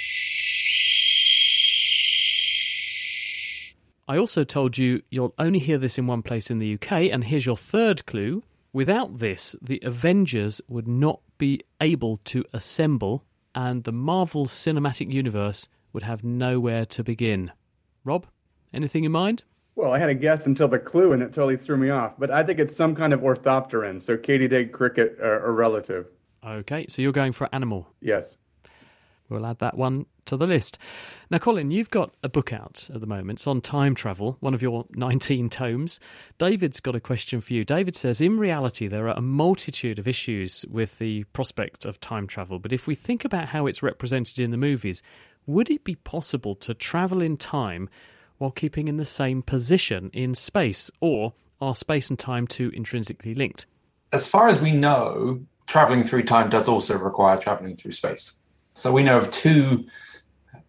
I also told you you'll only hear this in one place in the U K, and here's your third clue. Without this, the Avengers would not be able to assemble, and the Marvel Cinematic Universe would have nowhere to begin. Rob, anything in mind? Well, I had a guess until the clue, and it totally threw me off. But I think it's some kind of orthopteran, so katydid, cricket, or, or relative. Okay, so you're going for animal. Yes. We'll add that one to the list. Now, Colin, you've got a book out at the moment. It's on time travel, one of your nineteen tomes. David's got a question for you. David says, in reality, there are a multitude of issues with the prospect of time travel. But if we think about how it's represented in the movies, would it be possible to travel in time while keeping in the same position in space, or are space and time too intrinsically linked? As far as we know, travelling through time does also require travelling through space. So we know of two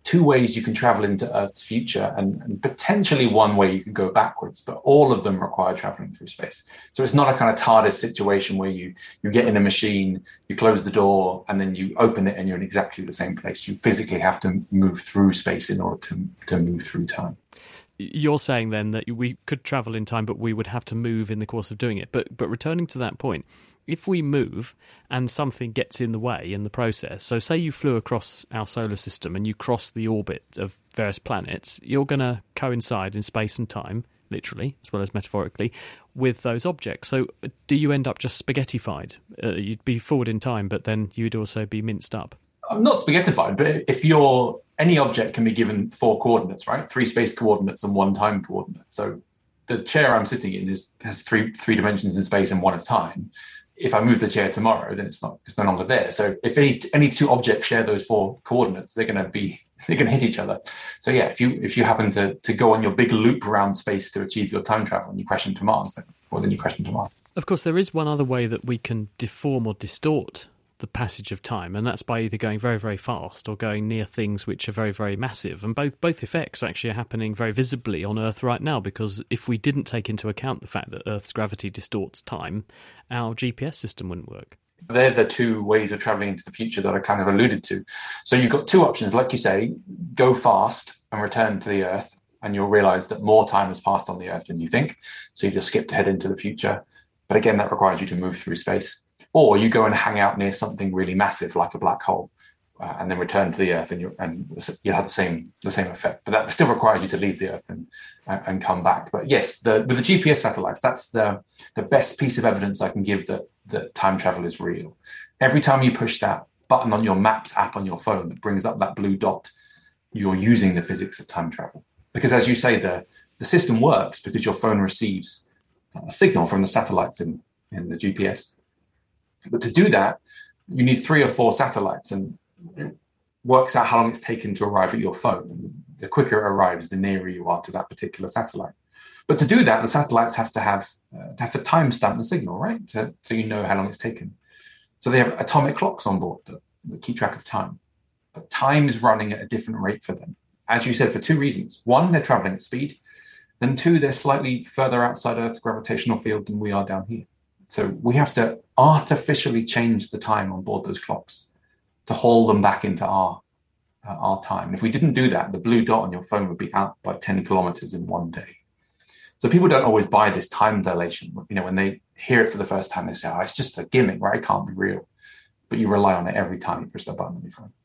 two ways you can travel into Earth's future, and, and potentially one way you can go backwards, but all of them require traveling through space. So it's not a kind of TARDIS situation where you, you get in a machine, you close the door, and then you open it and you're in exactly the same place. You physically have to move through space in order to, to move through time. You're saying then that we could travel in time, but we would have to move in the course of doing it. But but returning to that point, if we move and something gets in the way in the process, so say you flew across our solar system and you cross the orbit of various planets, you're going to coincide in space and time, literally, as well as metaphorically, with those objects. So do you end up just spaghettified? Uh, you'd be forward in time, but then you'd also be minced up. I'm not spaghettified, but if you're, any object can be given four coordinates, right? Three space coordinates and one time coordinate. So the chair I'm sitting in is has three three dimensions in space and one of time. If I move the chair tomorrow, then it's not it's no longer there. So if any any two objects share those four coordinates, they're going to be they're going to hit each other. So yeah, if you if you happen to to go on your big loop around space to achieve your time travel and you crash into Mars, then well then you crash into Mars. Of course, there is one other way that we can deform or distort the passage of time, and that's by either going very, very fast or going near things which are very, very massive. And both both effects actually are happening very visibly on Earth right now, because if we didn't take into account the fact that Earth's gravity distorts time, our G P S system wouldn't work. They're the two ways of travelling into the future that I kind of alluded to. So you've got two options, like you say, go fast and return to the Earth, and you'll realise that more time has passed on the Earth than you think. So you just skip ahead into the future. But again, that requires you to move through space. Or you go and hang out near something really massive like a black hole, uh, and then return to the Earth, and, and you'll have the same the same effect. But that still requires you to leave the Earth and uh, and come back. But yes, the, with the G P S satellites, that's the the best piece of evidence I can give that that time travel is real. Every time you push that button on your Maps app on your phone that brings up that blue dot, you're using the physics of time travel. Because as you say, the the system works because your phone receives a signal from the satellites in, in the G P S. But to do that, you need three or four satellites, and it works out how long it's taken to arrive at your phone. The quicker it arrives, the nearer you are to that particular satellite. But to do that, the satellites have to have uh, have to timestamp the signal, right? To, so you know how long it's taken. So they have atomic clocks on board that, that keep track of time. But time is running at a different rate for them. As you said, for two reasons. One, they're traveling at speed. And two, they're slightly further outside Earth's gravitational field than we are down here. So we have to artificially change the time on board those clocks to hold them back into our uh, our time. If we didn't do that, the blue dot on your phone would be out by ten kilometers in one day. So people don't always buy this time dilation. You know, when they hear it for the first time, they say, oh, it's just a gimmick, right? It can't be real. But you rely on it every time you push that button on your phone.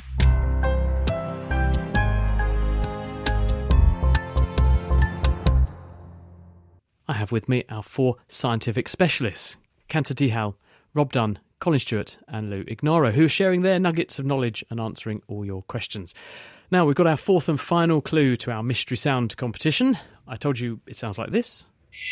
I have with me our four scientific specialists, Cantor Dihal, Rob Dunn, Colin Stewart and Lou Ignoro, who are sharing their nuggets of knowledge and answering all your questions. Now, we've got our fourth and final clue to our Mystery Sound competition. I told you it sounds like this.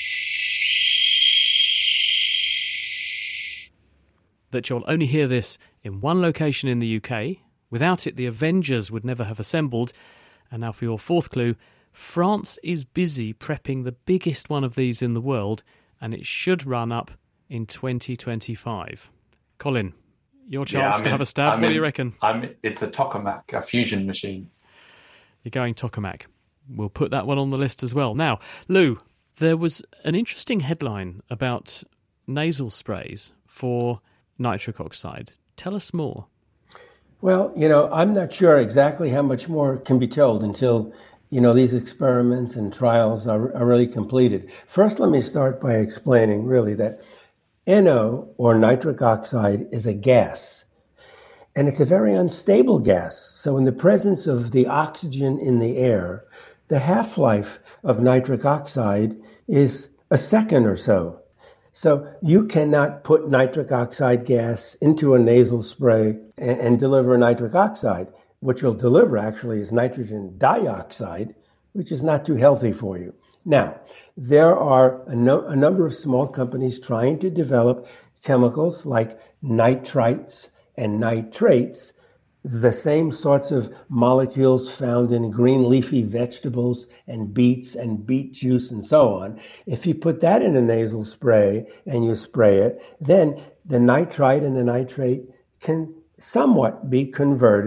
That you'll only hear this in one location in the U K. Without it, the Avengers would never have assembled. And now for your fourth clue, France is busy prepping the biggest one of these in the world, and it should run up in twenty twenty-five. Colin, your chance yeah, to in, have a stab. I'm what in, do you reckon? I'm, it's a tokamak, a fusion machine. You're going tokamak. We'll put that one on the list as well. Now, Lou, there was an interesting headline about nasal sprays for nitric oxide. Tell us more. Well, you know, I'm not sure exactly how much more can be told until, you know, these experiments and trials are, are really completed. First, let me start by explaining really that N O, or nitric oxide, is a gas. And it's a very unstable gas. So in the presence of the oxygen in the air, the half-life of nitric oxide is a second or so. So you cannot put nitric oxide gas into a nasal spray and, and deliver nitric oxide. What you'll deliver actually is nitrogen dioxide, which is not too healthy for you. Now, there are a, no, a number of small companies trying to develop chemicals like nitrites and nitrates, the same sorts of molecules found in green leafy vegetables and beets and beet juice and so on. If you put that in a nasal spray and you spray it, then the nitrite and the nitrate can somewhat be converted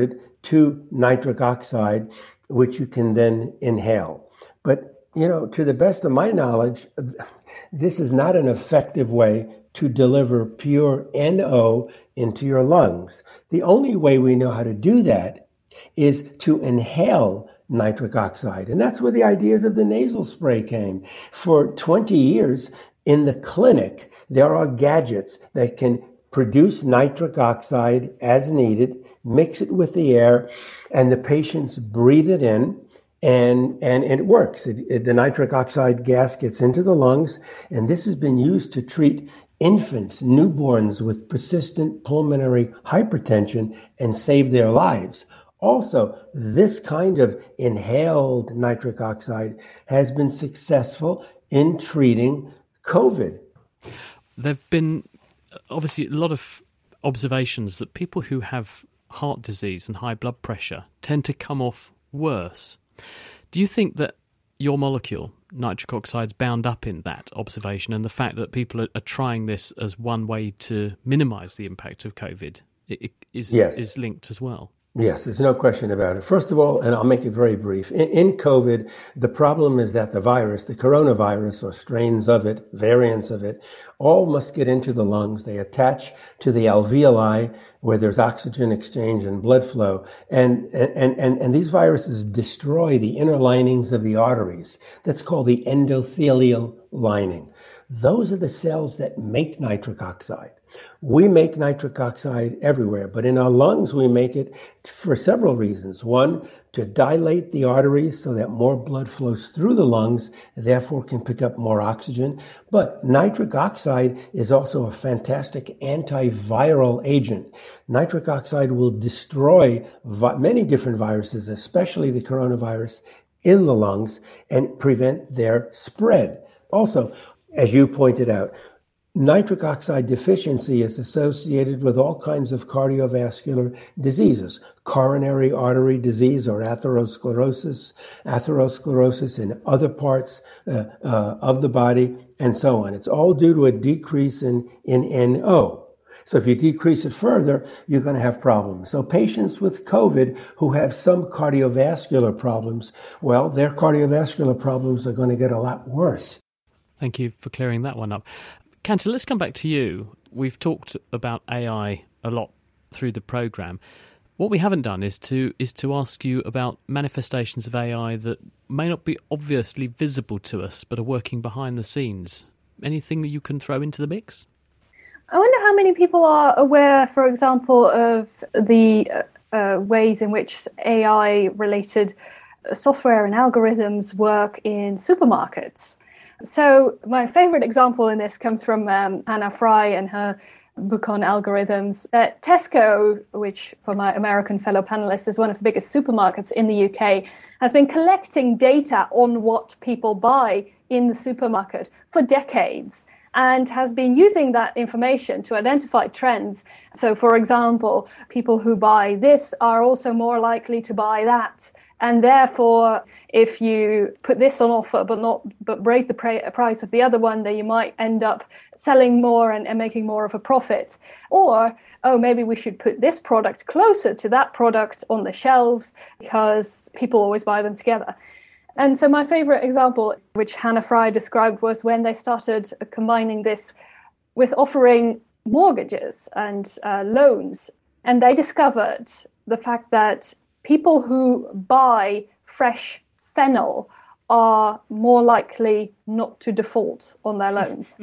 to nitric oxide, which you can then inhale. But, you know, to the best of my knowledge, this is not an effective way to deliver pure N O into your lungs. The only way we know how to do that is to inhale nitric oxide. And that's where the ideas of the nasal spray came. For twenty years in the clinic, there are gadgets that can produce nitric oxide as needed, mix it with the air, and the patients breathe it in, and, and, and it works. It, it, the nitric oxide gas gets into the lungs, and this has been used to treat infants, newborns with persistent pulmonary hypertension and save their lives. Also, this kind of inhaled nitric oxide has been successful in treating COVID. There have been obviously a lot of observations that people who have heart disease and high blood pressure tend to come off worse. Do you think that your molecule, nitric oxide, is bound up in that observation, and the fact that people are, are trying this as one way to minimise the impact of COVID it, is, yes. is linked as well? Yes, there's no question about it. First of all, and I'll make it very brief, in, in COVID, the problem is that the virus, the coronavirus or strains of it, variants of it, all must get into the lungs. They attach to the alveoli where there's oxygen exchange and blood flow. And, and, and, and these viruses destroy the inner linings of the arteries. That's called the endothelial lining. Those are the cells that make nitric oxide. We make nitric oxide everywhere, but in our lungs we make it for several reasons. One, to dilate the arteries so that more blood flows through the lungs, therefore can pick up more oxygen. But nitric oxide is also a fantastic antiviral agent. Nitric oxide will destroy vi- many different viruses, especially the coronavirus, in the lungs and prevent their spread. Also, as you pointed out, nitric oxide deficiency is associated with all kinds of cardiovascular diseases, coronary artery disease or atherosclerosis, atherosclerosis in other parts uh, uh, of the body, and so on. It's all due to a decrease in, in N O. So if you decrease it further, you're going to have problems. So patients with COVID who have some cardiovascular problems, well, their cardiovascular problems are going to get a lot worse. Thank you for clearing that one up. Cantor, let's come back to you. We've talked about A I a lot through the programme. What we haven't done is to is to ask you about manifestations of A I that may not be obviously visible to us, but are working behind the scenes. Anything that you can throw into the mix? I wonder how many people are aware, for example, of the uh, ways in which A I-related software and algorithms work in supermarkets. So my favorite example in this comes from um, Hannah Fry and her book on algorithms. Uh, Tesco, which for my American fellow panelists is one of the biggest supermarkets in the U K, has been collecting data on what people buy in the supermarket for decades and has been using that information to identify trends. So, for example, people who buy this are also more likely to buy that. And therefore, if you put this on offer but not but raise the pra- price of the other one, then you might end up selling more and, and making more of a profit. Or, oh, maybe we should put this product closer to that product on the shelves because people always buy them together. And so my favorite example, which Hannah Fry described, was when they started combining this with offering mortgages and uh, loans. And they discovered the fact that people who buy fresh fennel are more likely not to default on their loans.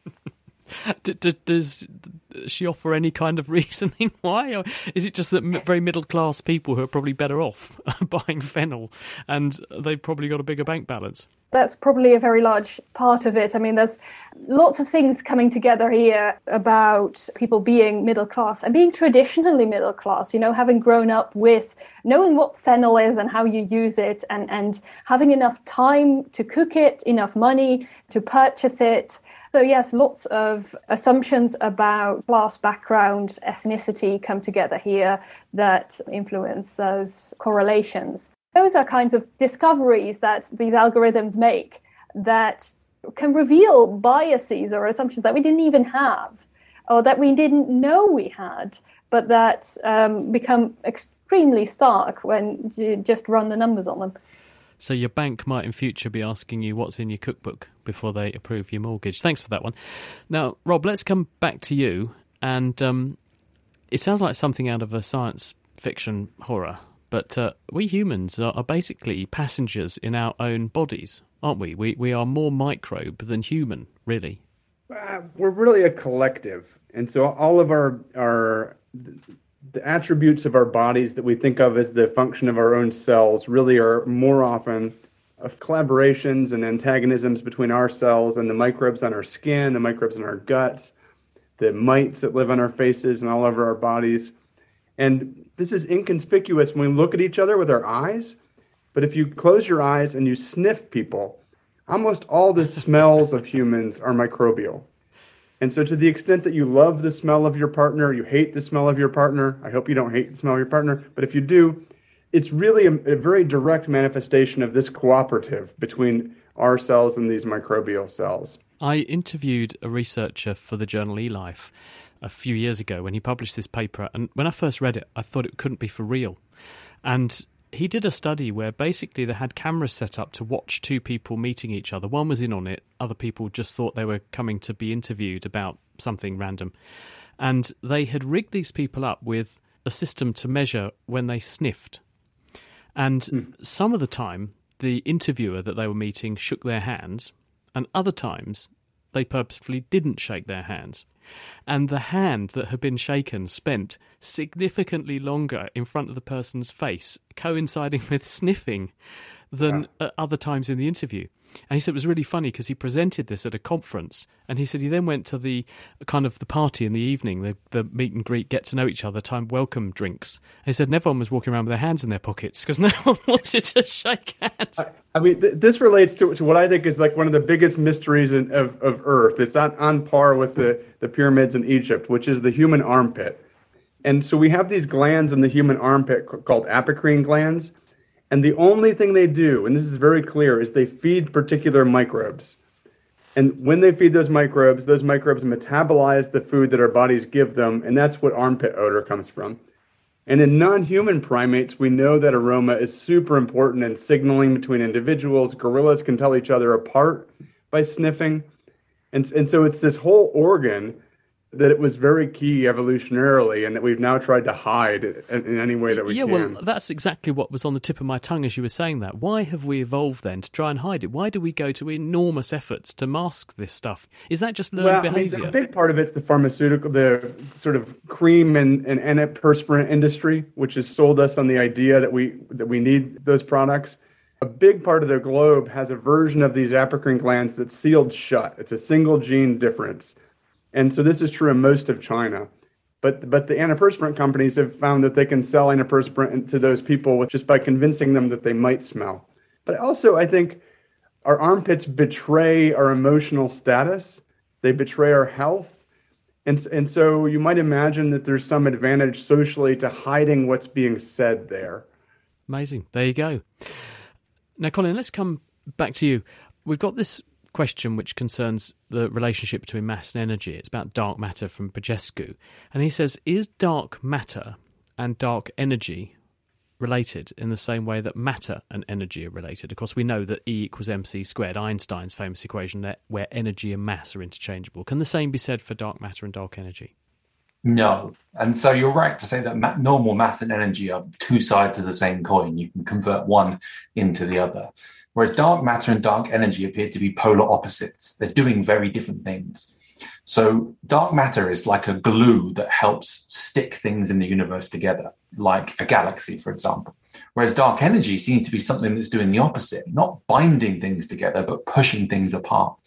D- d- does she offer any kind of reasoning why? Or is it just that m- very middle-class people who are probably better off buying fennel and they've probably got a bigger bank balance? That's probably a very large part of it. I mean, there's lots of things coming together here about people being middle class and being traditionally middle class, you know, having grown up with knowing what fennel is and how you use it and, and having enough time to cook it, enough money to purchase it. So yes, lots of assumptions about class background, ethnicity come together here that influence those correlations. Those are kinds of discoveries that these algorithms make that can reveal biases or assumptions that we didn't even have or that we didn't know we had but that um, become extremely stark when you just run the numbers on them. So your bank might in future be asking you what's in your cookbook before they approve your mortgage. Thanks for that one. Now, Rob, let's come back to you. And um, it sounds like something out of a science fiction horror, but uh, we humans are, are basically passengers in our own bodies, aren't we? We we are more microbe than human, really. Uh, we're really a collective. And so all of our our the attributes of our bodies that we think of as the function of our own cells really are more often of collaborations and antagonisms between our cells and the microbes on our skin, the microbes in our guts, the mites that live on our faces and all over our bodies. And this is inconspicuous when we look at each other with our eyes. But if you close your eyes and you sniff people, almost all the smells of humans are microbial. And so to the extent that you love the smell of your partner, you hate the smell of your partner, I hope you don't hate the smell of your partner, but if you do, it's really a, a very direct manifestation of this cooperative between our cells and these microbial cells. I interviewed a researcher for the journal eLife a few years ago when he published this paper, and when I first read it, I thought it couldn't be for real. And he did a study where basically they had cameras set up to watch two people meeting each other. One was in on it. Other people just thought they were coming to be interviewed about something random. And they had rigged these people up with a system to measure when they sniffed. And mm. some of the time, the interviewer that they were meeting shook their hands, and other times they purposefully didn't shake their hands. And the hand that had been shaken spent significantly longer in front of the person's face, coinciding with sniffing, than yeah. at other times in the interview. And he said it was really funny because he presented this at a conference, and he said he then went to the kind of the party in the evening, the, the meet and greet, get to know each other, time welcome drinks. And he said and everyone was walking around with their hands in their pockets because no one wanted to shake hands. I, I mean, th- this relates to, to what I think is like one of the biggest mysteries in, of, of Earth. It's on, on par with the, the pyramids in Egypt, which is the human armpit. And so we have these glands in the human armpit called apocrine glands. And the only thing they do, and this is very clear, is they feed particular microbes. And when they feed those microbes, those microbes metabolize the food that our bodies give them, and that's what armpit odor comes from. And in non-human primates, we know that aroma is super important in signaling between individuals. Gorillas can tell each other apart by sniffing. And, and so it's this whole organ that it was very key evolutionarily and that we've now tried to hide in, in any way that we yeah, can. Yeah, well, that's exactly what was on the tip of my tongue as you were saying that. Why have we evolved then to try and hide it? Why do we go to enormous efforts to mask this stuff? Is that just learned well, behaviour? I mean, a big part of it's the pharmaceutical, the sort of cream and, and antiperspirant industry, which has sold us on the idea that we that we need those products. A big part of the globe has a version of these apocrine glands that's sealed shut. It's a single gene difference. And so this is true in most of China. But but the antiperspirant companies have found that they can sell antiperspirant to those people just by convincing them that they might smell. But also, I think our armpits betray our emotional status. They betray our health. And, and so you might imagine that there's some advantage socially to hiding what's being said there. Amazing. There you go. Now, Colin, let's come back to you. We've got this question which concerns the relationship between mass and energy. It's about dark matter from Pagescu. And he says, is dark matter and dark energy related in the same way that matter and energy are related? Of course, we know that E equals mc squared, Einstein's famous equation there, where energy and mass are interchangeable. Can the same be said for dark matter and dark energy? No. And so you're right to say that ma- normal mass and energy are two sides of the same coin. You can convert one into the other. Whereas dark matter and dark energy appear to be polar opposites. They're doing very different things. So dark matter is like a glue that helps stick things in the universe together, like a galaxy, for example. Whereas dark energy seems to be something that's doing the opposite, not binding things together, but pushing things apart.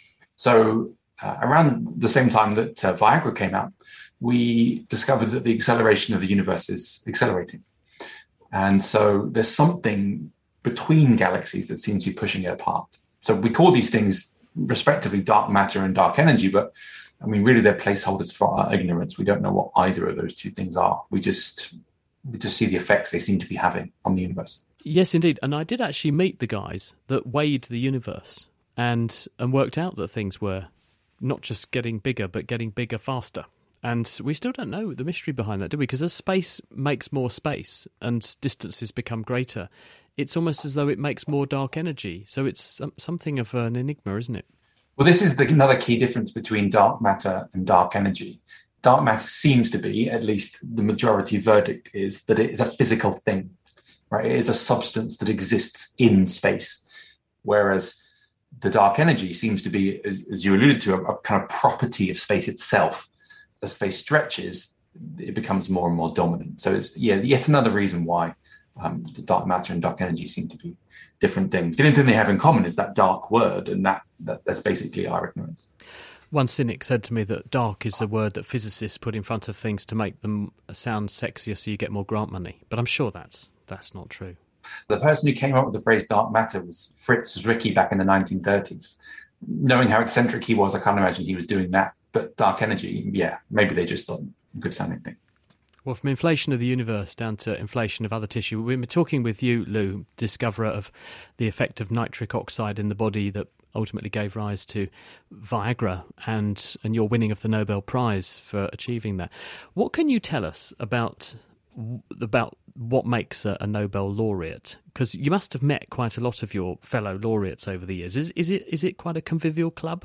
So uh, around the same time that uh, Viagra came out, we discovered that the acceleration of the universe is accelerating. And so there's something between galaxies that seems to be pushing it apart. So we call these things respectively dark matter and dark energy, but I mean, really they're placeholders for our ignorance. We don't know what either of those two things are. We just we just see the effects they seem to be having on the universe. Yes, indeed. And I did actually meet the guys that weighed the universe and and worked out that things were not just getting bigger, but getting bigger faster. And we still don't know the mystery behind that, do we? Because as space makes more space and distances become greater, it's almost as though it makes more dark energy. So it's something of an enigma, isn't it? Well, this is the, another key difference between dark matter and dark energy. Dark matter seems to be, at least the majority verdict is, that it is a physical thing, right? It is a substance that exists in space. Whereas the dark energy seems to be, as, as you alluded to, a, a kind of property of space itself. As space stretches, it becomes more and more dominant. So it's yeah, yet another reason why um, the dark matter and dark energy seem to be different things. The only thing they have in common is that dark word, and that, that that's basically our ignorance. One cynic said to me that dark is the word that physicists put in front of things to make them sound sexier so you get more grant money. But I'm sure that's that's not true. The person who came up with the phrase dark matter was Fritz Zwicky back in the nineteen thirties. Knowing how eccentric he was, I can't imagine he was doing that. But dark energy, yeah, maybe they just thought a good sounding thing. Well, from inflation of the universe down to inflation of other tissue, we've been talking with you, Lou, discoverer of the effect of nitric oxide in the body that ultimately gave rise to Viagra and, and your winning of the Nobel Prize for achieving that. What can you tell us about about what makes a, a Nobel laureate? Because you must have met quite a lot of your fellow laureates over the years. Is, is it is it quite a convivial club?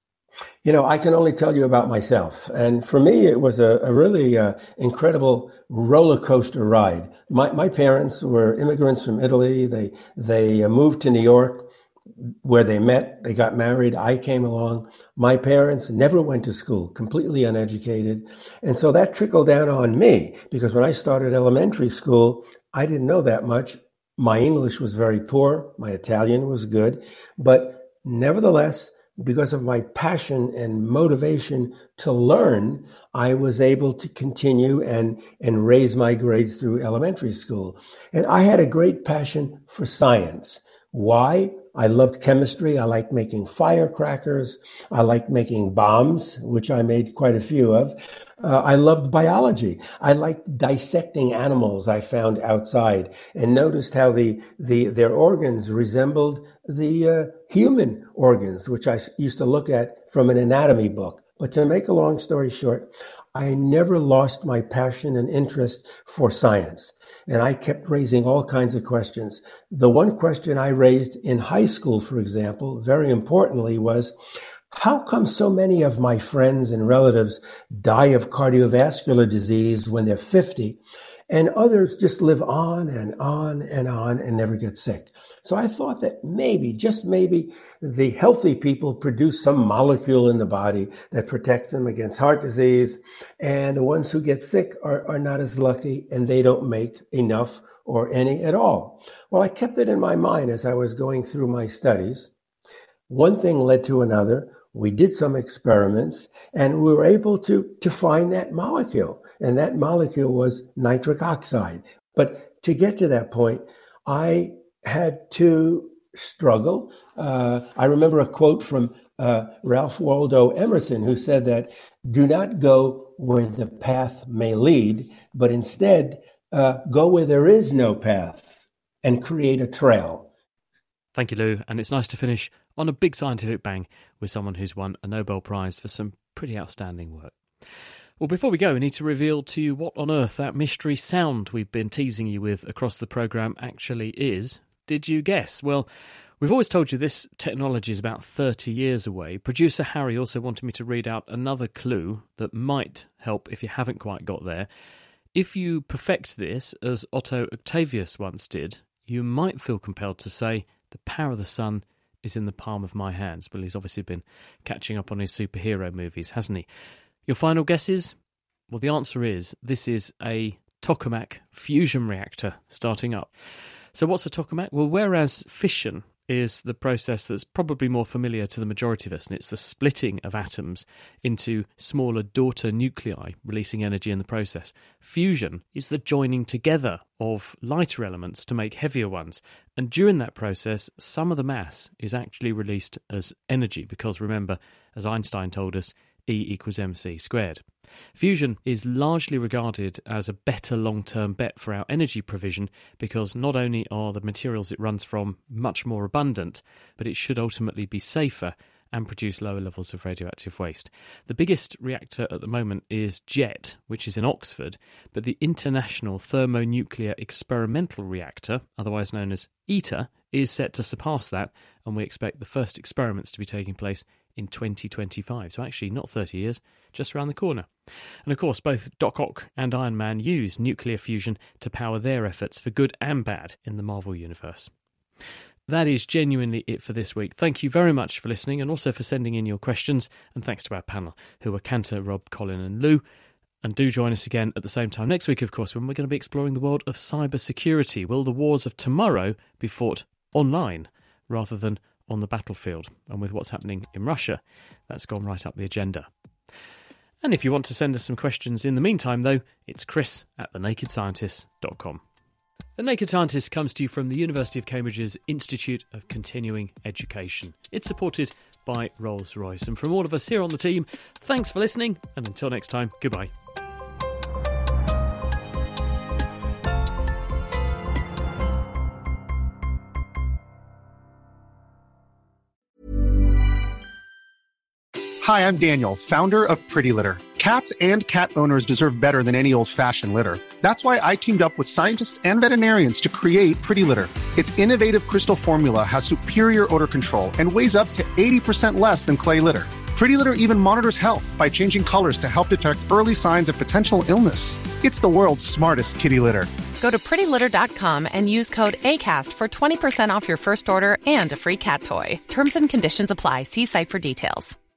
You know, I can only tell you about myself. And for me, it was a, a really uh, incredible roller coaster ride. My, my parents were immigrants from Italy. They, they uh, moved to New York, where they met. They got married. I came along. My parents never went to school, completely uneducated. And so that trickled down on me, because when I started elementary school, I didn't know that much. My English was very poor. My Italian was good. But nevertheless, because of my passion and motivation to learn, I was able to continue and, and raise my grades through elementary school. And I had a great passion for science. Why? I loved chemistry. I liked making firecrackers. I liked making bombs, which I made quite a few of. Uh, I loved biology. I liked dissecting animals I found outside and noticed how the, the their organs resembled the uh, human organs, which I used to look at from an anatomy book. But to make a long story short, I never lost my passion and interest for science. And I kept raising all kinds of questions. The one question I raised in high school, for example, very importantly, was, how come so many of my friends and relatives die of cardiovascular disease when they're fifty, and others just live on and on and on and never get sick? So I thought that maybe, just maybe, the healthy people produce some molecule in the body that protects them against heart disease, and the ones who get sick are, are not as lucky, and they don't make enough or any at all. Well, I kept it in my mind as I was going through my studies. One thing led to another. We did some experiments, and we were able to, to find that molecule, and that molecule was nitric oxide. But to get to that point, I had to struggle. Uh, I remember a quote from uh, Ralph Waldo Emerson, who said that, do not go where the path may lead, but instead uh, go where there is no path and create a trail. Thank you, Lou. And it's nice to finish on a big scientific bang with someone who's won a Nobel Prize for some pretty outstanding work. Well, before we go, we need to reveal to you what on earth that mystery sound we've been teasing you with across the programme actually is. Did you guess? Well, we've always told you this technology is about thirty years away. Producer Harry also wanted me to read out another clue that might help if you haven't quite got there. If you perfect this, as Otto Octavius once did, you might feel compelled to say, the power of the sun is in the palm of my hands. Well, he's obviously been catching up on his superhero movies, hasn't he? Your final guesses? Well, the answer is this is a tokamak fusion reactor starting up. So what's a tokamak? Well, whereas fission is the process that's probably more familiar to the majority of us, and it's the splitting of atoms into smaller daughter nuclei, releasing energy in the process. Fusion is the joining together of lighter elements to make heavier ones. And during that process, some of the mass is actually released as energy, because remember, as Einstein told us, E equals mc squared. Fusion is largely regarded as a better long-term bet for our energy provision, because not only are the materials it runs from much more abundant, but it should ultimately be safer and produce lower levels of radioactive waste. The biggest reactor at the moment is JET, which is in Oxford, but the International Thermonuclear Experimental Reactor, otherwise known as ITER, is set to surpass that, and we expect the first experiments to be taking place in twenty twenty-five. So actually not thirty years, just around the corner. And of course, both Doc Ock and Iron Man use nuclear fusion to power their efforts for good and bad in the Marvel Universe. That is genuinely it for this week. Thank you very much for listening and also for sending in your questions. And thanks to our panel, who are Cantor, Rob, Colin and Lou. And do join us again at the same time next week, of course, when we're going to be exploring the world of cybersecurity. Will the wars of tomorrow be fought online rather than on the battlefield? And with what's happening in Russia, that's gone right up the agenda. And if you want to send us some questions in the meantime, though, it's chris at the naked scientist dot com. The Naked Scientist comes to you from the University of Cambridge's Institute of Continuing Education. It's supported by Rolls-Royce. And from all of us here on the team, thanks for listening, and until next time, goodbye. Hi, I'm Daniel, founder of Pretty Litter. Cats and cat owners deserve better than any old-fashioned litter. That's why I teamed up with scientists and veterinarians to create Pretty Litter. Its innovative crystal formula has superior odor control and weighs up to eighty percent less than clay litter. Pretty Litter even monitors health by changing colors to help detect early signs of potential illness. It's the world's smartest kitty litter. Go to pretty litter dot com and use code ACAST for twenty percent off your first order and a free cat toy. Terms and conditions apply. See site for details.